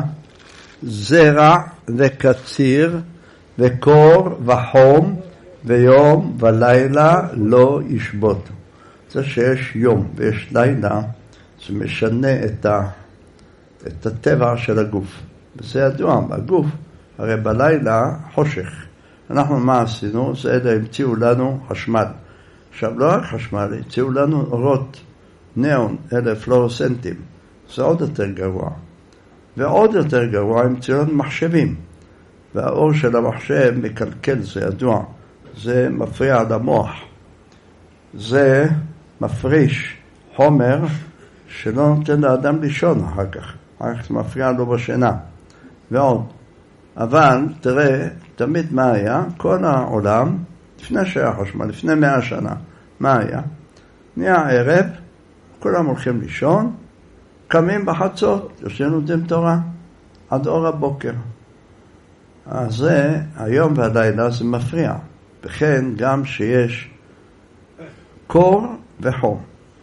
זרע וקציר וקור וחום ויום ולילה לא ישבות. זה שיש יום ויש לילה, זה משנה את, ה, את הטבע של הגוף. וזה ידוע, בגוף, הרי בלילה חושך. אנחנו מה עשינו? זה אלה המציאו לנו חשמל. עכשיו לא רק חשמל, המציאו לנו אורות ניאון, אלה פלורסנטים. זה עוד יותר גרוע. ועוד יותר גרוע, המציאו לנו מחשבים. והאור של המחשב מקלקל, זה ידוע. זה מפריע למוח. זה מפריש חומר שלא נותן לאדם לישון אחר כך. אחר כך זה מפריע לו בשינה. ועוד. אבל תראה, תמיד מה היה? כל העולם, לפני שהיה חשמל, לפני מאה שנה, מה היה? נהיה ערב, כולם הולכים לישון, קמים בחצות, יושבים לומדים תורה, עד אור הבוקר. אז זה, היום והלילה זה מפריע. וכן גם שיש קור וחום.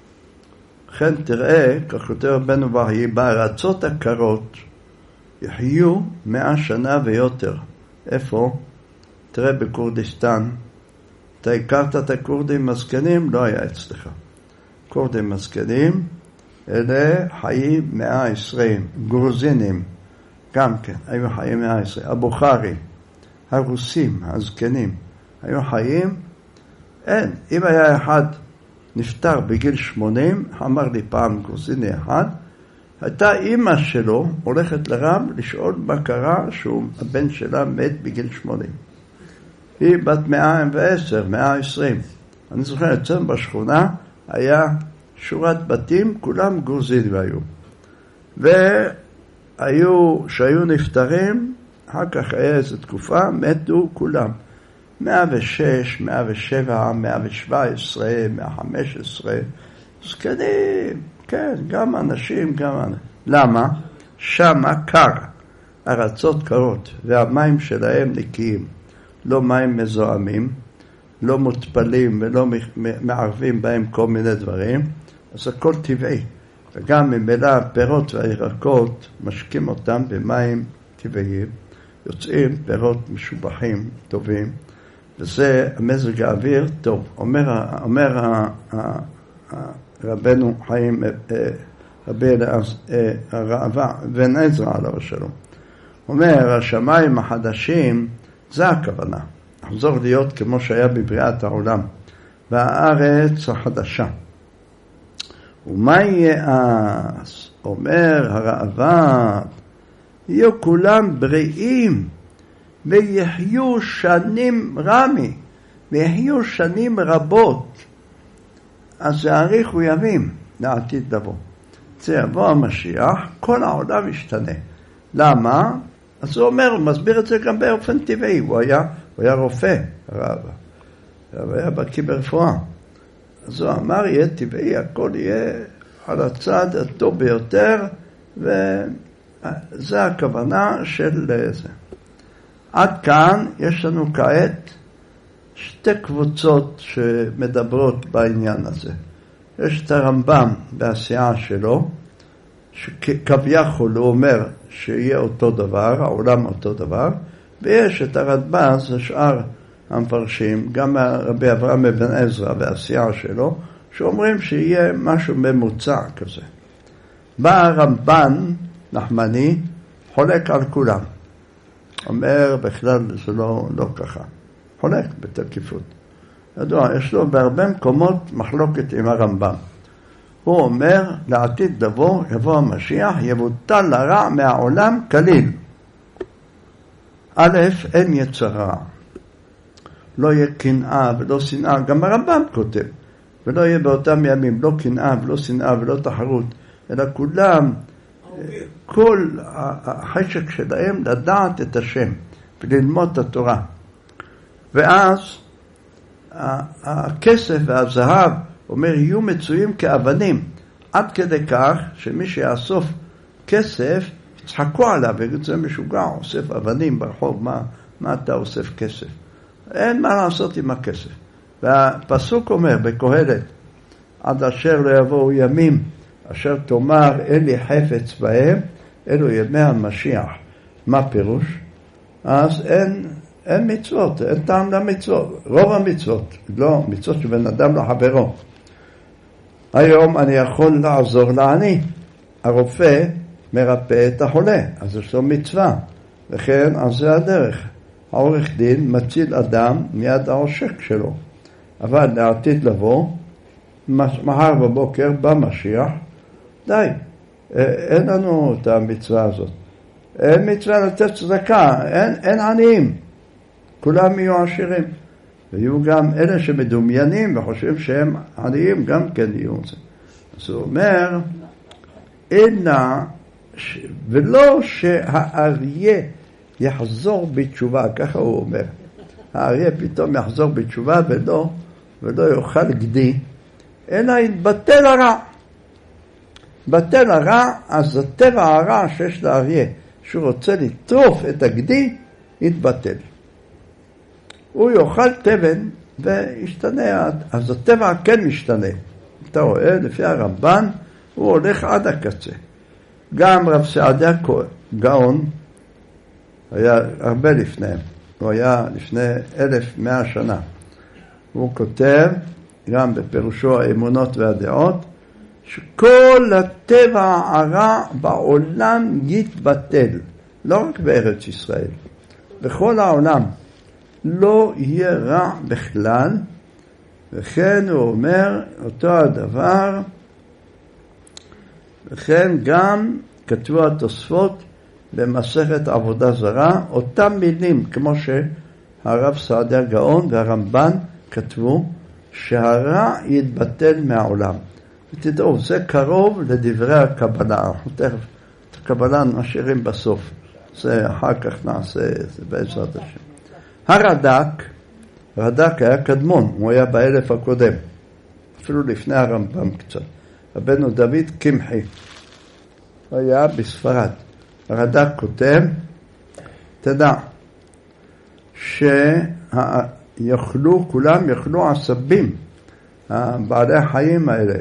לכן תראה, כך כותב רבנו בכי, בארצות הקרות יחיו מאה שנה ויותר. איפה? תראה בכורדיסטן. אתה הכרת את הכורדים מסכנים? לא היה אצלך. כורדים מסכנים, אלה חיים מאה עשרים. גרוזינים, גם כן, היו חיים מאה עשרים. הבוכרי, הרוסים, הזקנים, היו חיים, אין. אם היה אחד נפטר בגיל שמונים, אמר לי פעם גרוזיני אחד, הייתה אמא שלו הולכת לרב לשאול מה קרה שהוא הבן שלה מת בגיל שמונים. היא בת מאה ועשר, מאה עשרים. אני זוכר, אצלנו בשכונה היה שורת בתים, כולם גרוזינים היו. והיו, שהיו נפטרים, אחר כך היה איזו תקופה, מתו כולם. מאה ושש, מאה ושבע, מאה ושבע עשרה, מאה וחמש עשרה, זקנים, כן, גם אנשים, גם אנשים. למה? שמה קר, ארצות קרות, והמים שלהם נקיים. לא מים מזוהמים, לא מותפלים ולא מערבים בהם כל מיני דברים, אז הכל טבעי. וגם ממילא הפירות והירקות משקים אותם במים טבעיים, יוצאים פירות משובחים, טובים, וזה מזג האוויר טוב. אומר, אומר רבנו חיים, רבי הרעב"א בן עזרא עליו השלום. אומר, השמיים החדשים, זה הכוונה. נחזור להיות כמו שהיה בבריאת העולם, והארץ החדשה. ומה יהיה אז? אומר הרעב"א, יהיו כולם בריאים, ויחיו שנים רמי, ויחיו שנים רבות. אז יאריכו ימים לעתיד לבוא. זה יבוא המשיח, כל העולם ישתנה. למה? אז הוא אומר, הוא מסביר את זה גם באופן טבעי. הוא היה, הוא היה רופא, הרעב"א. הוא היה בקיא ברפואה. אז הוא אמר, יהיה טבעי, הכל יהיה על הצד הטוב ביותר, וזה הכוונה של זה. עד כאן יש לנו כעת שתי קבוצות שמדברות בעניין הזה. יש את הרמב"ם בעשייה שלו, שכביכול הוא אומר שיהיה אותו דבר, העולם אותו דבר, ויש את הרדב"ז, השאר המפרשים, גם רבי אברהם בן עזרא בעשייה שלו, שאומרים שיהיה משהו ממוצע כזה. בא הרמב"ן נחמני, חולק על כולם. אומר בכלל זה לא, לא ככה. חולק בתקיפות. ידוע, יש לו בהרבה מקומות מחלוקת עם הרמב"ם. הוא אומר, לעתיד לבוא, יבוא המשיח, יבוטל הרע מהעולם כליל. א', אין יצרה. לא יהיה קנאה ולא שנאה. גם הרמב"ם כותב. ולא יהיה באותם ימים, לא קנאה ולא שנאה ולא תחרות, אלא כולם, כל החשק שלהם לדעת את השם וללמוד את התורה. ואז הכסף והזהב, אומר, יהיו מצויים כאבנים, עד כדי כך שמי שיאסוף כסף, יצחקו עליו, ויגיד, זה משוגע, אוסף אבנים ברחוב, מה, מה אתה אוסף כסף? אין מה לעשות עם הכסף. והפסוק אומר בקהלת, עד אשר לא יבואו ימים, אשר תאמר אין לי חפץ בהם, אלו ימי המשיח. מה פירוש? אז אין, אין מצוות, אין טעם למצוות. רוב המצוות, לא מצוות שבן אדם לחברו. היום אני יכול לעזור לעני. הרופא מרפא את החולה, אז יש לו מצווה. וכן, אז זה הדרך. העורך דין מציל אדם מיד העושק שלו. אבל לעתיד לבוא, מחר בבוקר במשיח, די, אין לנו את המצווה הזאת. אין מצווה לתת צדקה, אין, אין עניים. כולם יהיו עשירים. ויהיו גם אלה שמדומיינים וחושבים שהם עניים, גם כן יהיו זה. אז הוא אומר, אינה, ולא שהאריה יחזור בתשובה, ככה הוא אומר. האריה פתאום יחזור בתשובה ולא, ולא יאכל גדי, אלא יתבטל הרע. בטל הרע, אז הטבע הרע שיש לאריה, שהוא רוצה לטרוף את הגדי, יתבטל. הוא יאכל תבן וישתנה, אז הטבע כן משתנה. אתה רואה, לפי הרמב"ן, הוא הולך עד הקצה. גם רב סעדיה גאון, היה הרבה לפניהם, הוא היה לפני אלף מאה שנה. הוא כותב, גם בפירושו האמונות והדעות, שכל הטבע הרע בעולם יתבטל, לא רק בארץ ישראל, בכל העולם. לא יהיה רע בכלל, וכן הוא אומר אותו הדבר, וכן גם כתבו התוספות במסכת עבודה זרה, אותם מילים כמו שהרב סעדיה גאון והרמב"ן כתבו, שהרע יתבטל מהעולם. ותדעו, זה קרוב לדברי הקבלה, אנחנו תכף את הקבלה נשאירים בסוף, זה אחר כך נעשה, זה בעזרת השם. הרד"ק, הרד"ק היה קדמון, הוא היה באלף הקודם, אפילו לפני הרמב"ם קצת. רבנו דוד קמחי, הוא היה בספרד. הרד"ק כותב, תדע, שיוכלו, כולם יאכלו עשבים, בעלי החיים האלה,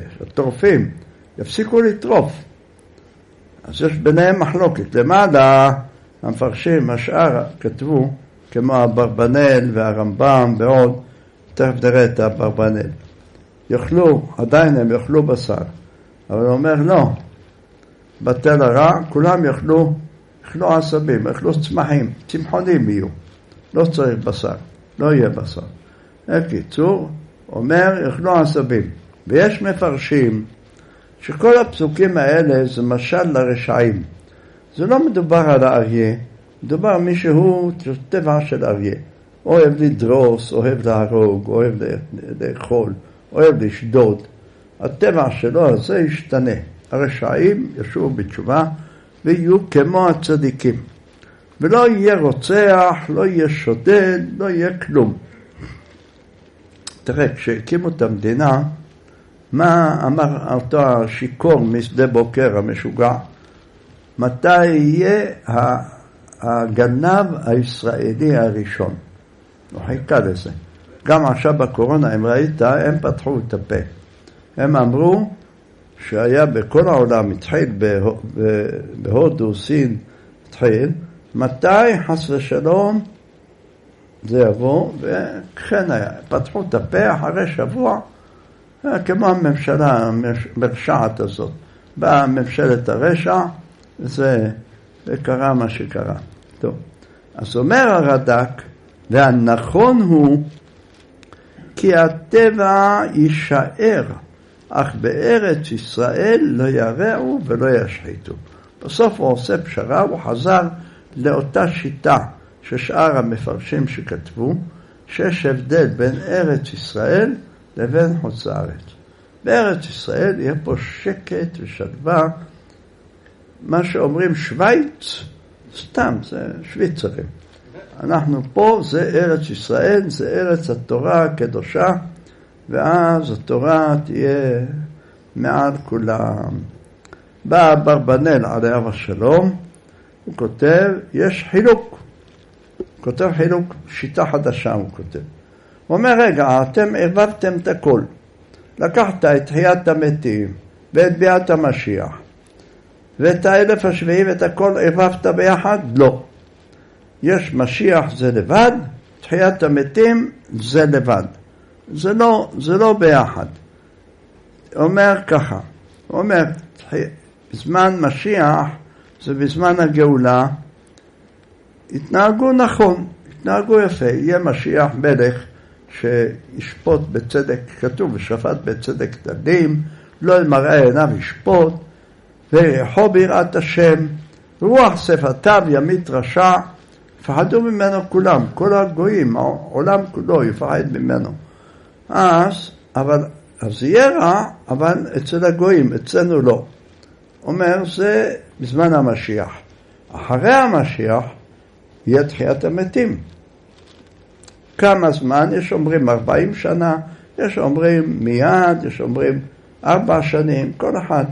הטורפים, יפסיקו לטרוף. אז יש ביניהם מחלוקת. למעלה המפרשים, השאר כתבו, כמו הברבנל והרמב"ם ועוד, תכף נראה את הברבנל. יאכלו, עדיין הם יאכלו בשר. אבל הוא אומר, לא, בטל הרע, כולם יאכלו, יאכלו עשבים, יאכלו צמחים, צמחונים יהיו. לא צריך בשר, לא יהיה בשר. בקיצור, אומר, יאכלו עשבים. ויש מפרשים שכל הפסוקים האלה זה משל לרשעים. זה לא מדובר על האריה, מדובר מישהו טבע של אריה. אוהב לדרוס, אוהב להרוג, אוהב לאכול, אוהב לשדוד. הטבע שלו הזה ישתנה. הרשעים ישובו בתשובה ויהיו כמו הצדיקים. ולא יהיה רוצח, לא יהיה שודד, לא יהיה כלום. תראה, כשהקימו את המדינה, מה אמר אותו השיקור משדה בוקר המשוגע? מתי יהיה הגנב הישראלי הראשון? הוא חיכה לזה. גם עכשיו בקורונה, אם ראית, הם פתחו את הפה. הם אמרו שהיה בכל העולם, התחיל בהודו, סין, התחיל, מתי חס ושלום זה יבוא, וכן היה. פתחו את הפה אחרי שבוע, כמו הממשלה המרשעת הזאת. באה ממשלת הרשע, זה, וקרה מה שקרה. טוב. אז אומר הרד"ק, והנכון הוא כי הטבע יישאר, אך בארץ ישראל לא ירעו ולא ישחיתו. בסוף הוא עושה פשרה, הוא חזר לאותה שיטה ששאר המפרשים שכתבו, שיש הבדל בין ארץ ישראל לבין חוץ לארץ. בארץ ישראל יהיה פה שקט ושלווה, מה שאומרים שוויץ, סתם, זה שוויצרים. אנחנו פה, זה ארץ ישראל, זה ארץ התורה הקדושה, ואז התורה תהיה מעל כולם. בא אברבנאל עליו השלום, הוא כותב, יש חילוק. הוא כותב חילוק, שיטה חדשה הוא כותב. הוא אומר, רגע, אתם ערבבתם את הכל. לקחת את תחיית המתים, ואת ביאת המשיח, ואת האלף השביעי ואת הכל ערבבת ביחד? לא. יש משיח זה לבד, תחיית המתים זה לבד. זה לא, זה לא ביחד. אומר ככה, הוא אומר, בזמן משיח, זה בזמן הגאולה, התנהגו נכון, התנהגו יפה. יהיה משיח מלך שישפוט בצדק, כתוב, ושפט בצדק תדים, לא למראה עיניו ישפוט, ויחו ביראת השם, רוח שפתיו ימית רשע, פחדו ממנו כולם, כל הגויים, העולם כולו יפחד ממנו. אז, אבל, אז יהיה רע, אבל אצל הגויים, אצלנו לא. אומר, זה בזמן המשיח. אחרי המשיח, יהיה תחיית המתים. כמה זמן? יש אומרים ארבעים שנה, יש אומרים מיד, יש אומרים ארבע שנים, כל אחד.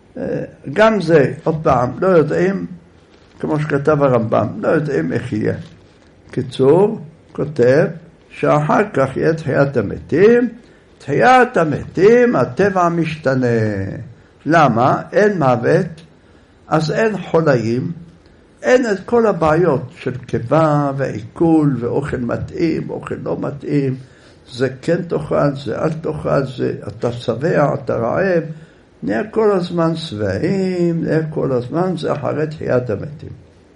גם זה, עוד פעם, לא יודעים, כמו שכתב הרמב"ם, לא יודעים איך יהיה. קיצור, כותב, שאחר כך יהיה תחיית המתים, תחיית המתים, הטבע משתנה. למה? אין מוות, אז אין חולאים, אין את כל הבעיות של קיבה ועיכול ואוכל מתאים, אוכל לא מתאים, זה כן תאכל, זה אל תאכל, זה אתה שבע, אתה רעב, נהיה כל הזמן שבעים, נהיה כל הזמן, זה אחרי תחיית המתים.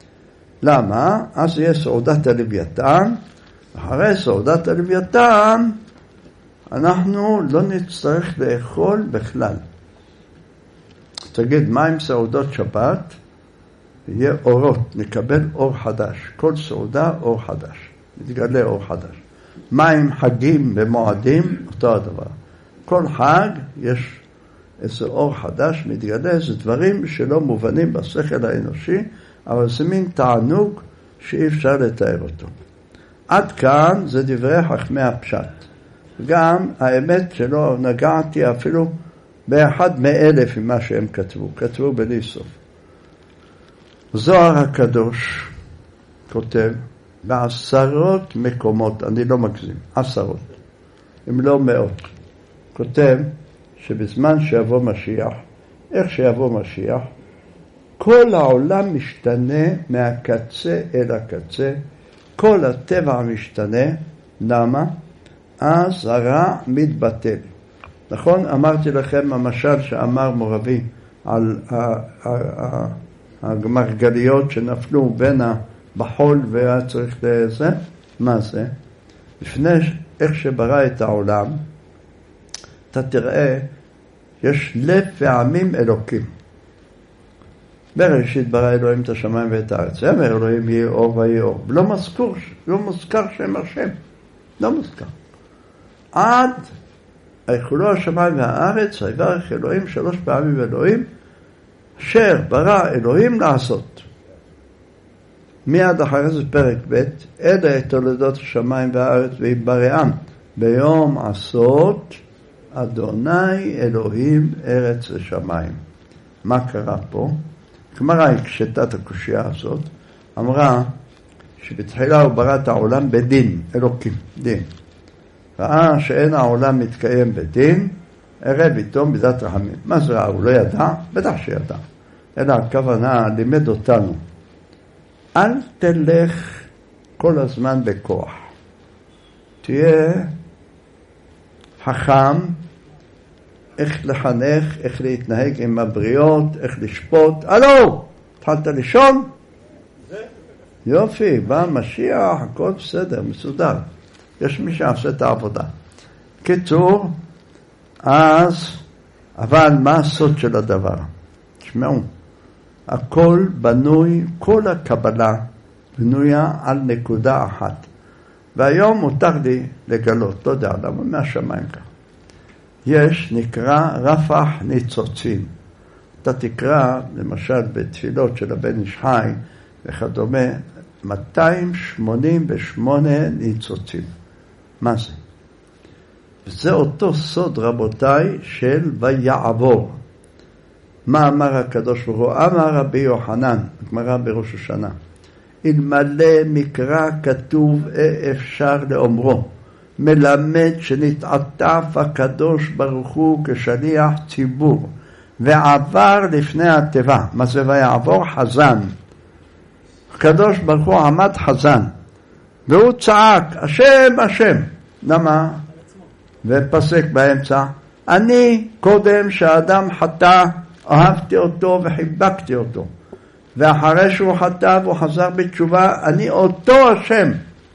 למה? אז יהיה סעודת הלוויתן, אחרי סעודת הלוויתן אנחנו לא נצטרך לאכול בכלל. תגיד, מה עם סעודות שבת? יהיה אורות, נקבל אור חדש. כל סעודה אור חדש, מתגלה אור חדש. מה עם חגים ומועדים? אותו הדבר. כל חג יש איזה אור חדש מתגלה, זה דברים שלא מובנים בשכל האנושי, אבל זה מין תענוג שאי אפשר לתאר אותו. עד כאן זה דברי חכמי הפשט. גם האמת שלא נגעתי אפילו באחד מאלף ממה שהם כתבו, כתבו בלי סוף. זוהר הקדוש כותב בעשרות מקומות, אני לא מגזים, עשרות, אם לא מאות, כותב שבזמן שיבוא משיח, איך שיבוא משיח, כל העולם משתנה מהקצה אל הקצה, כל הטבע משתנה. למה? אז הרע מתבטל. נכון? אמרתי לכם המשל שאמר מורבי על המרגליות שנפלו בין בחול והיה צריך לזה. מה זה? לפני איך שברא את העולם, אתה תראה, יש לב ועמים אלוקים. בראשית ברא אלוהים את השמיים ואת הארץ. אמר אלוהים יהיה אור ויהיה אור. לא מזכור, לא מוזכר שם השם. לא מוזכר. עד היכולו השמיים והארץ, ויברך אלוהים שלוש פעמים אלוהים, אשר ברא אלוהים לעשות. מיד אחרי זה פרק ב', אלה תולדות השמיים והארץ ויברעם ביום עשות אדוני אלוהים ארץ ושמיים. מה קרה פה? גמרא הקשתה את הקושיה הזאת, אמרה שבתחילה הוא ברא את העולם בדין, אלוקים, דין. ראה שאין העולם מתקיים בדין, ערב איתו מידת רחמים. מה זה ראה? הוא לא ידע? בטח שידע. אלא הכוונה לימד אותנו. אל תלך כל הזמן בכוח. תהיה חכם, איך לחנך, איך להתנהג עם הבריות, איך לשפוט. הלו, התחלת לישון? יופי, בא משיח, הכל בסדר, מסודר. יש מי שעושה את העבודה. קיצור, אז, אבל מה הסוד של הדבר? תשמעו, הכל בנוי, כל הקבלה בנויה על נקודה אחת. והיום מותר לי לגלות, לא יודע למה, מהשמיים כך. יש, נקרא רפח ניצוצין. אתה תקרא, למשל, בתפילות של הבן איש חי וכדומה, מאתיים שמונים ושמונה ניצוצים. מה זה? וזה אותו סוד, רבותיי, של ויעבור. מה אמר הקדוש ברוך הוא? אמר רבי יוחנן, גמרא בראש השנה, אלמלא מקרא כתוב אפשר לאומרו, מלמד שנתעטף הקדוש ברוך הוא כשליח ציבור, ועבר לפני הטבע. מה זה ויעבור? חזן. הקדוש ברוך הוא עמד חזן, והוא צעק, השם, השם. למה? ופסק באמצע, אני קודם שהאדם חטא, אהבתי אותו וחיבקתי אותו. ואחרי שהוא חטא והוא חזר בתשובה, אני אותו השם.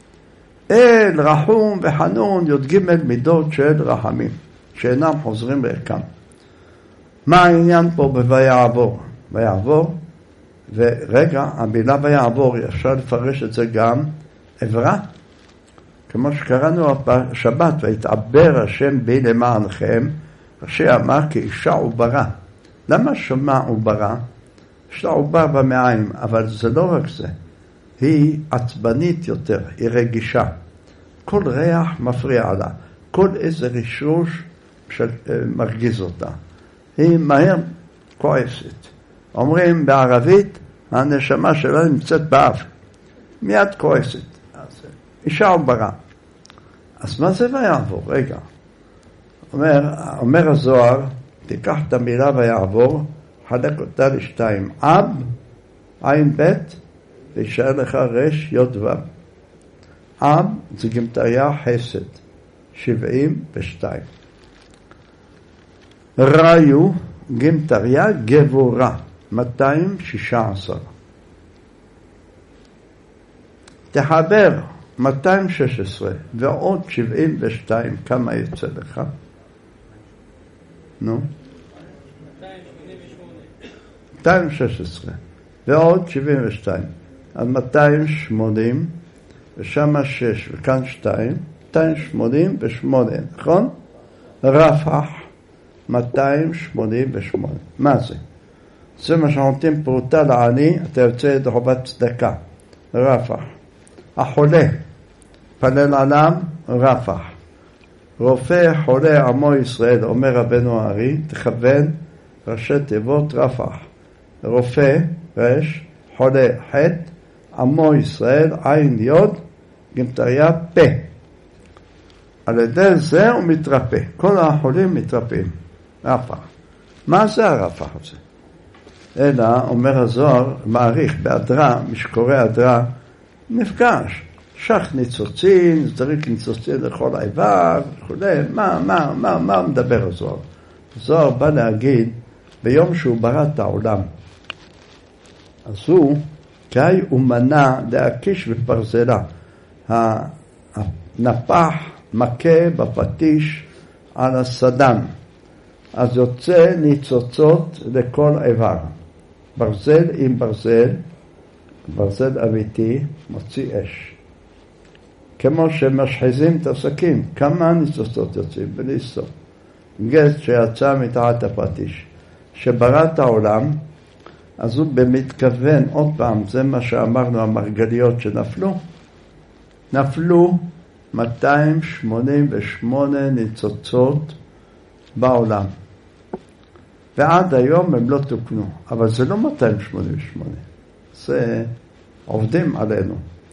אל רחום וחנון, י"ג מידות של רחמים, שאינם חוזרים בערכם. מה העניין פה בויעבור? ויעבור, ורגע, המילה ויעבור, אפשר לפרש את זה גם עברה. כמו שקראנו בשבת, והתעבר השם בי למענכם, רש"י אמר כי אישה עוברה. למה שמע עוברה? יש לה עובר במעיים, אבל זה לא רק זה. היא עצבנית יותר, היא רגישה. כל ריח מפריע לה, כל איזה רישוש מרגיז אותה. היא מהר כועסת. אומרים בערבית, הנשמה שלה נמצאת באף. מיד כועסת. אישה עוברה. אז מה זה ויעבור? רגע. אומר, אומר הזוהר, תיקח את המילה ויעבור, חלק אותה לשתיים. אב, עין בית, וישאר לך רש יוד ו. אב זה גמטריה חסד, שבעים ושתיים. ראיו גמטריה גבורה, מאתיים שישה עשר. תחבר מאתיים שש עשרה ועוד שבעים ושתיים, כמה יצא לך? נו? מאתיים שש עשרה ועוד שבעים ושתיים, אז מאתיים שמונים, ושם שש וכאן שתיים, מאתיים שמונים ושמונה, נכון? רפח מאתיים שמונים ושמונה. מה זה? זה מה שנותנים פרוטה לעני, אתה יוצא את חובת צדקה. רפח. החולה, פלל עליו, רפח. רופא חולה עמו ישראל, אומר רבנו הארי, תכוון ראשי תיבות רפח. רופא, רש, חולה, חט, עמו ישראל, עין יוד, גמטריה פה. על ידי זה הוא מתרפא. כל החולים מתרפאים. רפח. מה זה הרפח הזה? אלא, אומר הזוהר, מעריך באדרה, מי שקורא אדרה, נפגש. שח ניצוצין, זריק ניצוצין לכל האיבר, וכולי. מה, מה, מה, מה מדבר הזוהר? הזוהר בא להגיד, ביום שהוא ברא את העולם, אז הוא, כאי הוא מנע להקיש בפרזלה. הנפח מכה בפטיש על הסדן. אז יוצא ניצוצות לכל איבר. ברזל עם ברזל, ברזל אמיתי, מוציא אש. כמו שמשחיזים את הסכין, כמה ניצוצות יוצאים בלי סוף. גז שיצא מתחת הפטיש. שברא את העולם, אז הוא במתכוון, עוד פעם, זה מה שאמרנו, המרגליות שנפלו, נפלו מאתיים שמונים ושמונה ניצוצות בעולם. ועד היום הם לא תוקנו, אבל זה לא מאתיים שמונים ושמונה, זה עובדים עלינו.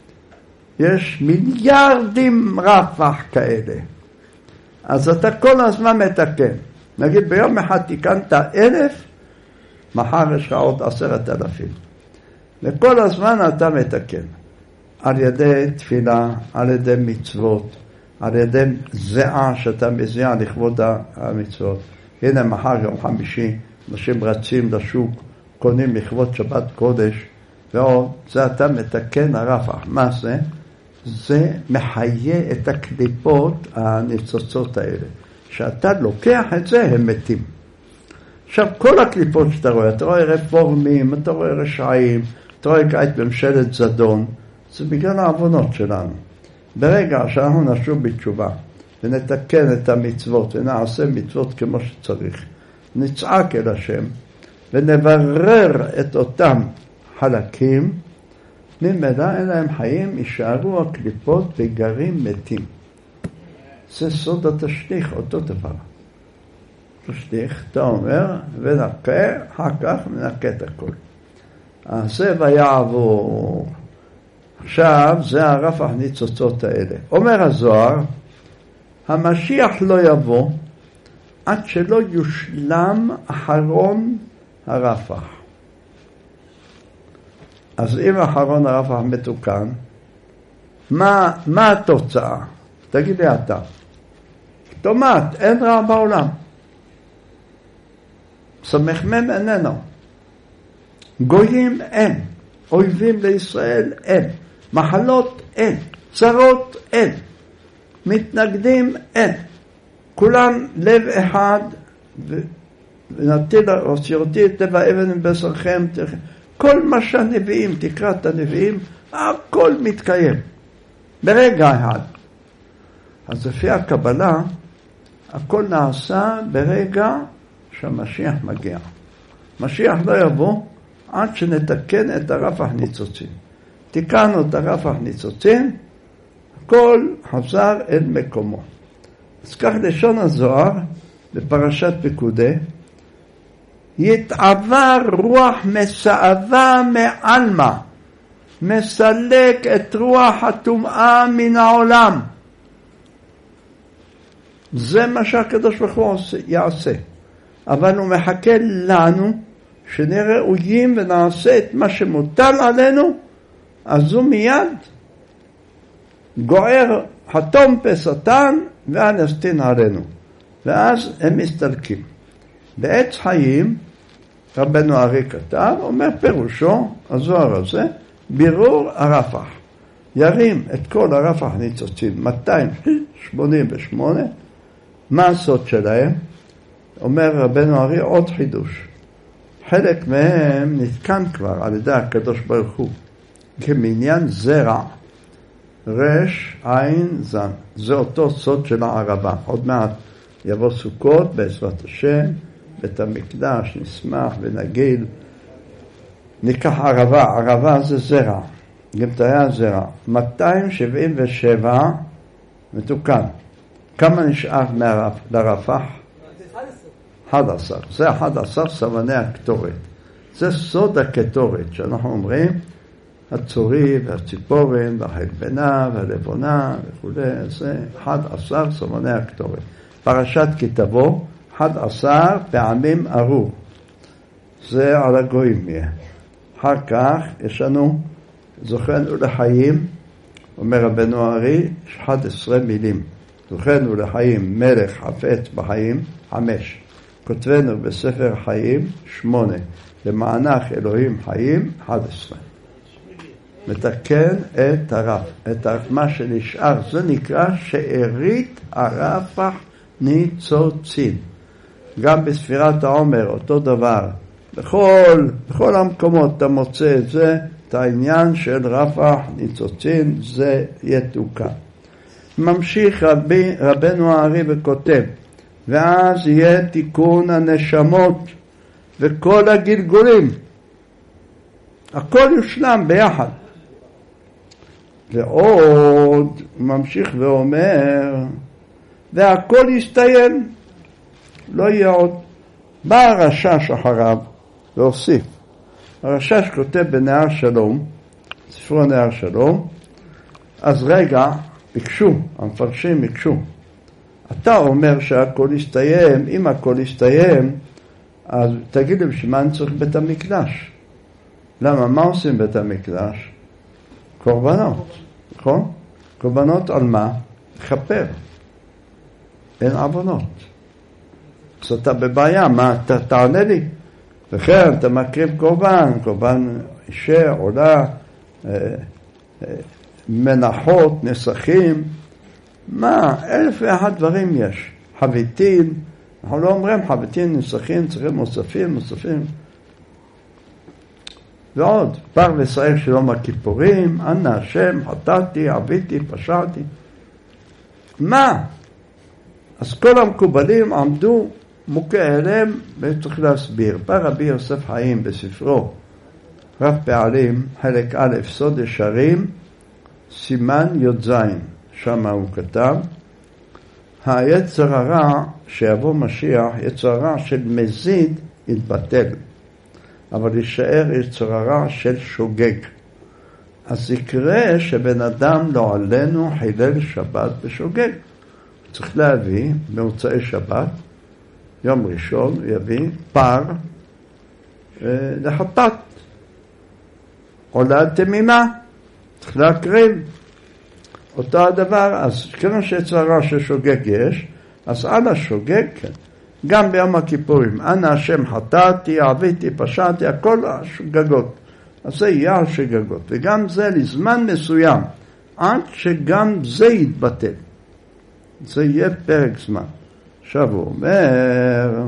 יש מיליארדים רפח כאלה, אז אתה כל הזמן מתקן. נגיד ביום אחד תיקנת אלף, מחר יש לך עוד עשרת אלפים. וכל הזמן אתה מתקן. על ידי תפילה, על ידי מצוות, על ידי זיעה שאתה מזיע לכבוד המצוות. הנה מחר יום חמישי, אנשים רצים לשוק, קונים לכבוד שבת קודש, ועוד זה אתה מתקן הרפח. מה זה? זה מחיה את הקליפות הניצוצות האלה. שאתה לוקח את זה, הם מתים. עכשיו, כל הקליפות שאתה רואה, אתה רואה רפורמים, אתה רואה רשעים, אתה רואה כעת ממשלת זדון, זה בגלל העוונות שלנו. ברגע שאנחנו נשוב בתשובה, ונתקן את המצוות, ונעשה מצוות כמו שצריך, נצעק אל השם, ונברר את אותם חלקים, ממילא אין להם חיים, יישארו הקליפות וגרים מתים. זה סוד התשליך, אותו דבר. תשליך, אתה אומר, ונקה, אחר כך מנקה את הכל. זה ויעבור. עכשיו, זה הרפח ניצוצות האלה. אומר הזוהר, המשיח לא יבוא עד שלא יושלם אחרון הרפח. אז אם אחרון הרפח מתוקן, מה, מה התוצאה? תגיד לי אתה. תומת, אין רע בעולם. סמ"ם איננו. גויים אין. אויבים לישראל אין. מחלות אין. צרות אין. מתנגדים אין. כולם לב אחד, ונטיל הוציאותי את לב האבן מבשרכם. כל מה שהנביאים, תקרא את הנביאים, הכל מתקיים. ברגע אחד. אז לפי הקבלה, הכל נעשה ברגע שהמשיח מגיע. משיח לא יבוא עד שנתקן את הרפח ניצוצים. תיקנו את הרפח ניצוצים, הכל חזר אל מקומו. אז כך לשון הזוהר, בפרשת פקודי, יתעבר רוח מסעבה מעלמה, מסלק את רוח הטומאה מן העולם. זה מה שהקדוש ברוך הוא יעשה. אבל הוא מחכה לנו שנראה ראויים ונעשה את מה שמוטל עלינו, אז הוא מיד גוער חתום פסתן ואל יסטין עלינו. ואז הם מסתלקים. בעץ חיים, רבנו ארי כתב, אומר פירושו, הזוהר הזה, בירור הרפח. ירים את כל הרפח ניצוצים, מאתיים שמונים ושמונה, מה הסוד שלהם? אומר רבנו ארי עוד חידוש. חלק מהם נתקן כבר על ידי הקדוש ברוך הוא, כמניין זרע, רש, עין, זן. זה אותו סוד של הערבה. עוד מעט יבוא סוכות בעזרת השם, בית המקדש, נשמח ונגיד. ניקח ערבה, ערבה זה זרע, גם תהיה זרע. מאתיים שבעים ושבע מתוקן. כמה נשאר לרפח? אחד עשר. זה אחד עשר סמני הקטורת. זה סוד הקטורת, שאנחנו אומרים, הצורי והציפורן והחלבנה והלבונה וכו'. זה אחד עשר סמני הקטורת. פרשת כתבו, אחד עשר פעמים ארור. זה על הגויים יהיה. אחר כך יש לנו זוכנו לחיים, אומר רבנו הארי, אחד עשרה מילים. זוכנו לחיים, מלך חפץ בחיים, חמש. כותבנו בספר חיים, שמונה. למענך אלוהים חיים, אחד עשרה. מתקן את הרף, את מה שנשאר. זה נקרא שארית הרפח ניצוצין. גם בספירת העומר, אותו דבר. בכל, בכל המקומות אתה מוצא את זה, את העניין של רפח ניצוצין, זה יתוקן. ממשיך רבי, רבנו הארי וכותב, ואז יהיה תיקון הנשמות וכל הגלגולים. הכל יושלם ביחד. ועוד ממשיך ואומר, והכל יסתיים, לא יהיה עוד. בא הרשש אחריו והוסיף. הרשש כותב בנהר שלום, ספרו נהר שלום, אז רגע, ביקשו, המפרשים ביקשו. אתה אומר שהכל יסתיים, אם הכל יסתיים, אז תגיד לי בשביל מה אני צריך בית המקדש? למה? מה עושים בית המקדש? קורבנות, נכון? קורבנות על מה? חפר. אין עוונות. אז אתה בבעיה, מה? אתה תענה לי. וכן, אתה מקריב קורבן, קורבן אישה, עולה, אה, אה, מנחות, נסכים. מה? אלף ואחד דברים יש. חביתין, אנחנו לא אומרים חביתין, נסכים, צריכים מוספים, מוספים. ועוד, פר וסער שלום הכיפורים, אנא השם, חטאתי, עביתי, פשעתי. מה? אז כל המקובלים עמדו מוכה אליהם, וצריך להסביר. בא רבי יוסף חיים בספרו, רב פעלים, חלק א', סוד ישרים, סימן י"ז, שם הוא כתב, היצר הרע שיבוא משיח, יצר הרע של מזיד יתבטל, אבל יישאר יצר הרע של שוגג. אז יקרה שבן אדם לא עלינו חילל שבת בשוגג. צריך להביא במוצאי שבת, יום ראשון הוא יביא פר אה, לחטאת, עולה תמימה, צריך להקריב. אותו הדבר, אז כיוון שיצר הרע ששוגג יש, אז על השוגג, כן. גם ביום הכיפורים, אנא השם חטאתי, עביתי, פשעתי, הכל השוגגות. אז זה יהיה השוגגות, וגם זה לזמן מסוים, עד שגם זה יתבטל. זה יהיה פרק זמן. עכשיו הוא אומר,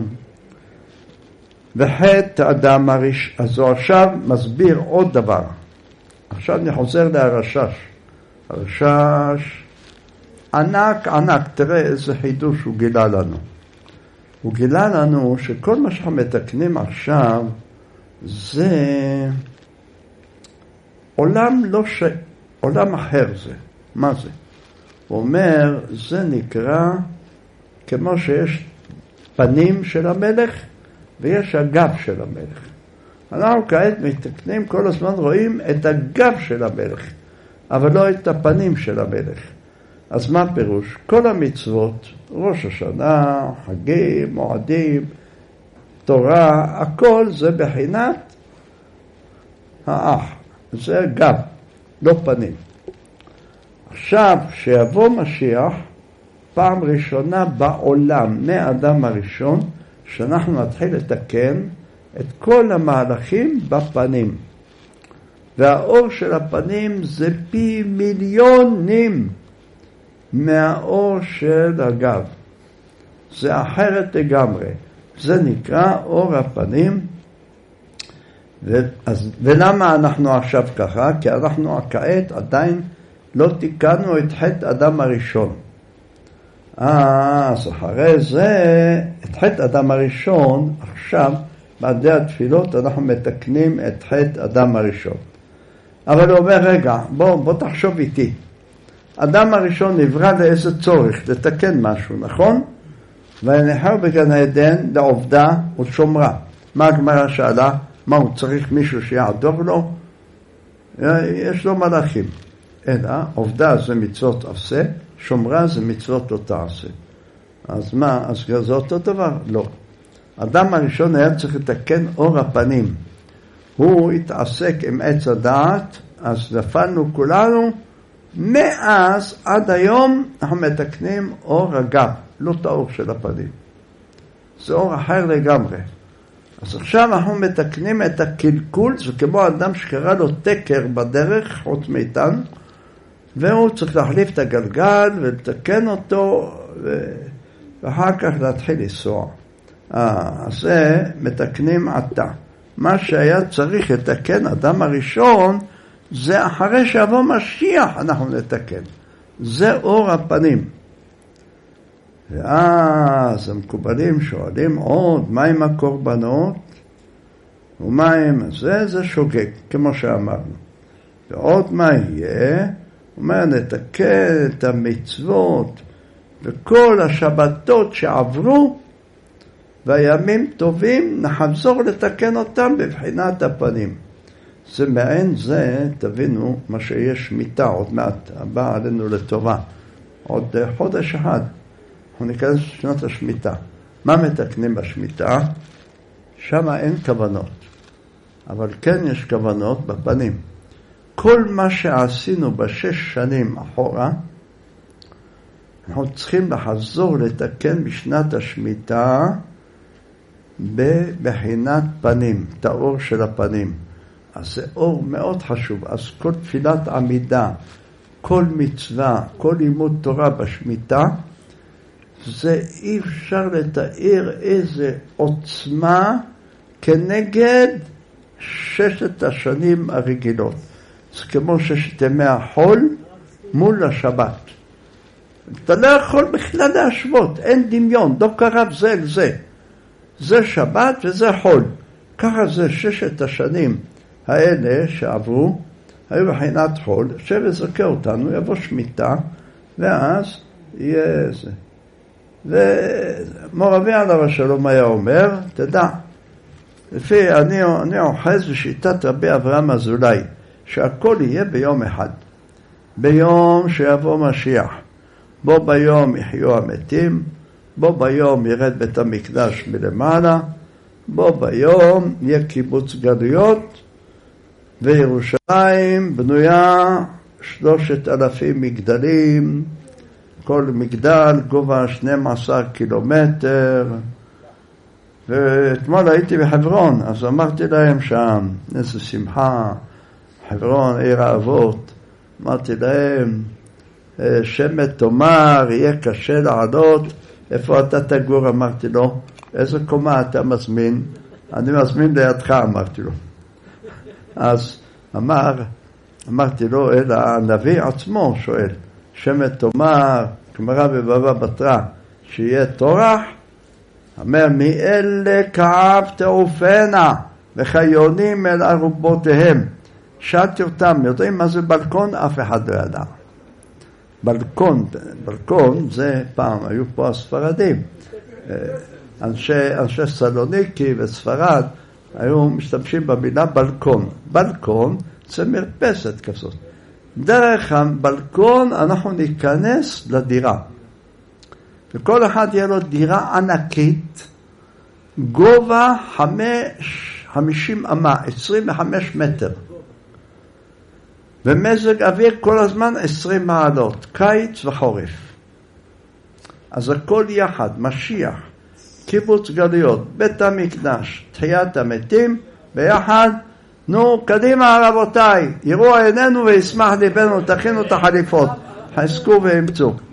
וחטא האדם הראשון, אז הוא עכשיו מסביר עוד דבר. עכשיו אני חוזר להרשש. הרשש ענק ענק, תראה איזה חידוש הוא גילה לנו. הוא גילה לנו שכל מה שאנחנו מתקנים עכשיו זה עולם לא ש... עולם אחר זה. מה זה? הוא אומר, זה נקרא כמו שיש פנים של המלך ויש הגב של המלך. אנחנו כעת מתקנים כל הזמן, רואים את הגב של המלך, אבל לא את הפנים של המלך. אז מה פירוש? כל המצוות, ראש השנה, חגים, מועדים, תורה, הכל זה בחינת האח. זה גב, לא פנים. עכשיו, שיבוא משיח, פעם ראשונה בעולם, מהאדם הראשון, שאנחנו נתחיל לתקן את כל המהלכים בפנים. והאור של הפנים זה פי מיליונים מהאור של הגב. זה אחרת לגמרי. זה נקרא אור הפנים. ואז, ולמה אנחנו עכשיו ככה? כי אנחנו כעת עדיין לא תיקנו את חטא אדם הראשון. אז אחרי זה, את חטא אדם הראשון, עכשיו, בעדי התפילות, אנחנו מתקנים את חטא אדם הראשון. אבל הוא אומר, רגע, בוא, בוא תחשוב איתי. אדם הראשון נברא לאיזה צורך, לתקן משהו, נכון? ונחר בגן העדן לעובדה ושומרה. מה הגמרא שאלה? מה, הוא צריך מישהו שיעדור לו? יש לו מלאכים. אלא, עובדה זה מצוות עשה, שומרה זה מצוות לא תעשה. אז מה, אז זה אותו דבר? לא. אדם הראשון היה צריך לתקן אור הפנים. הוא התעסק עם עץ הדעת, אז נפלנו כולנו. מאז עד היום אנחנו מתקנים אור הגב, לא את האור של הפנים. זה אור אחר לגמרי. אז עכשיו אנחנו מתקנים את הקלקול, זה כמו אדם שקרא לו תקר בדרך, חוץ מאיתן, והוא צריך להחליף את הגלגל ולתקן אותו, ואחר כך להתחיל לנסוע. אז זה מתקנים עתה. מה שהיה צריך לתקן אדם הראשון, זה אחרי שיבוא משיח אנחנו נתקן. זה אור הפנים. ואז המקובלים שואלים עוד, מה עם הקורבנות? ומה עם זה? זה שוגג, כמו שאמרנו. ועוד מה יהיה? הוא אומר, נתקן את המצוות וכל השבתות שעברו, והימים טובים נחזור לתקן אותם בבחינת הפנים. זה מעין זה, תבינו, מה שיש שמיטה, עוד מעט, הבא עלינו לטובה. עוד חודש אחד. אנחנו ניכנס לשנות השמיטה. מה מתקנים בשמיטה? שם אין כוונות. אבל כן יש כוונות בפנים. כל מה שעשינו בשש שנים אחורה, אנחנו צריכים לחזור לתקן בשנת השמיטה בבחינת פנים, את האור של הפנים. אז זה אור מאוד חשוב. אז כל תפילת עמידה, כל מצווה, כל לימוד תורה בשמיטה, זה אי אפשר לתאר איזה עוצמה כנגד ששת השנים הרגילות. זה כמו ששת ימי החול מול השבת. אתה לא יכול בכלל להשוות, אין דמיון, לא קרב זה אל זה. זה שבת וזה חול. ככה זה ששת השנים האלה שעברו, היו בחינת חול, שבזכה אותנו, יבוא שמיטה, ואז יהיה זה. ומורבי עליו השלום היה אומר, תדע, לפי, אני, אני אוחז בשיטת רבי אברהם אזולאי, שהכל יהיה ביום אחד. ביום שיבוא משיח. בו ביום יחיו המתים, בו ביום ירד בית המקדש מלמעלה, בו ביום יהיה קיבוץ גלויות, וירושלים בנויה שלושת אלפים מגדלים, כל מגדל גובה שנים עשר קילומטר. ואתמול הייתי בחברון, אז אמרתי להם שם, איזה שמחה, חברון, עיר האבות, אמרתי להם, שמת תאמר, יהיה קשה לעלות, איפה אתה תגור? אמרתי לו, איזה קומה אתה מזמין? אני מזמין לידך, אמרתי לו. אז אמר, אמרתי לו, אלא הנביא עצמו שואל, שמת תאמר, כמרא בבבא בתרא, שיהיה תורח, אומר, מאלה כאב תעופנה, וחיונים אל ארובותיהם. שאלתי אותם, יודעים מה זה בלקון? אף אחד לא ידע. בלקון, בלקון זה פעם, היו פה הספרדים. אנשי, אנשי סלוניקי וספרד, היו משתמשים במילה בלקון. בלקון זה מרפסת כזאת. דרך הבלקון אנחנו ניכנס לדירה. וכל אחד יהיה לו דירה ענקית, גובה חמש, חמישים אמה, עשרים וחמש מטר. ומזג אוויר כל הזמן עשרים מעלות, קיץ וחורף. אז הכל יחד, משיח, קיבוץ גלויות, בית המקדש, תחיית המתים, ביחד, נו, קדימה רבותיי, יראו עינינו וישמח ליבנו, תכינו את החליפות, חזקו ואמצו.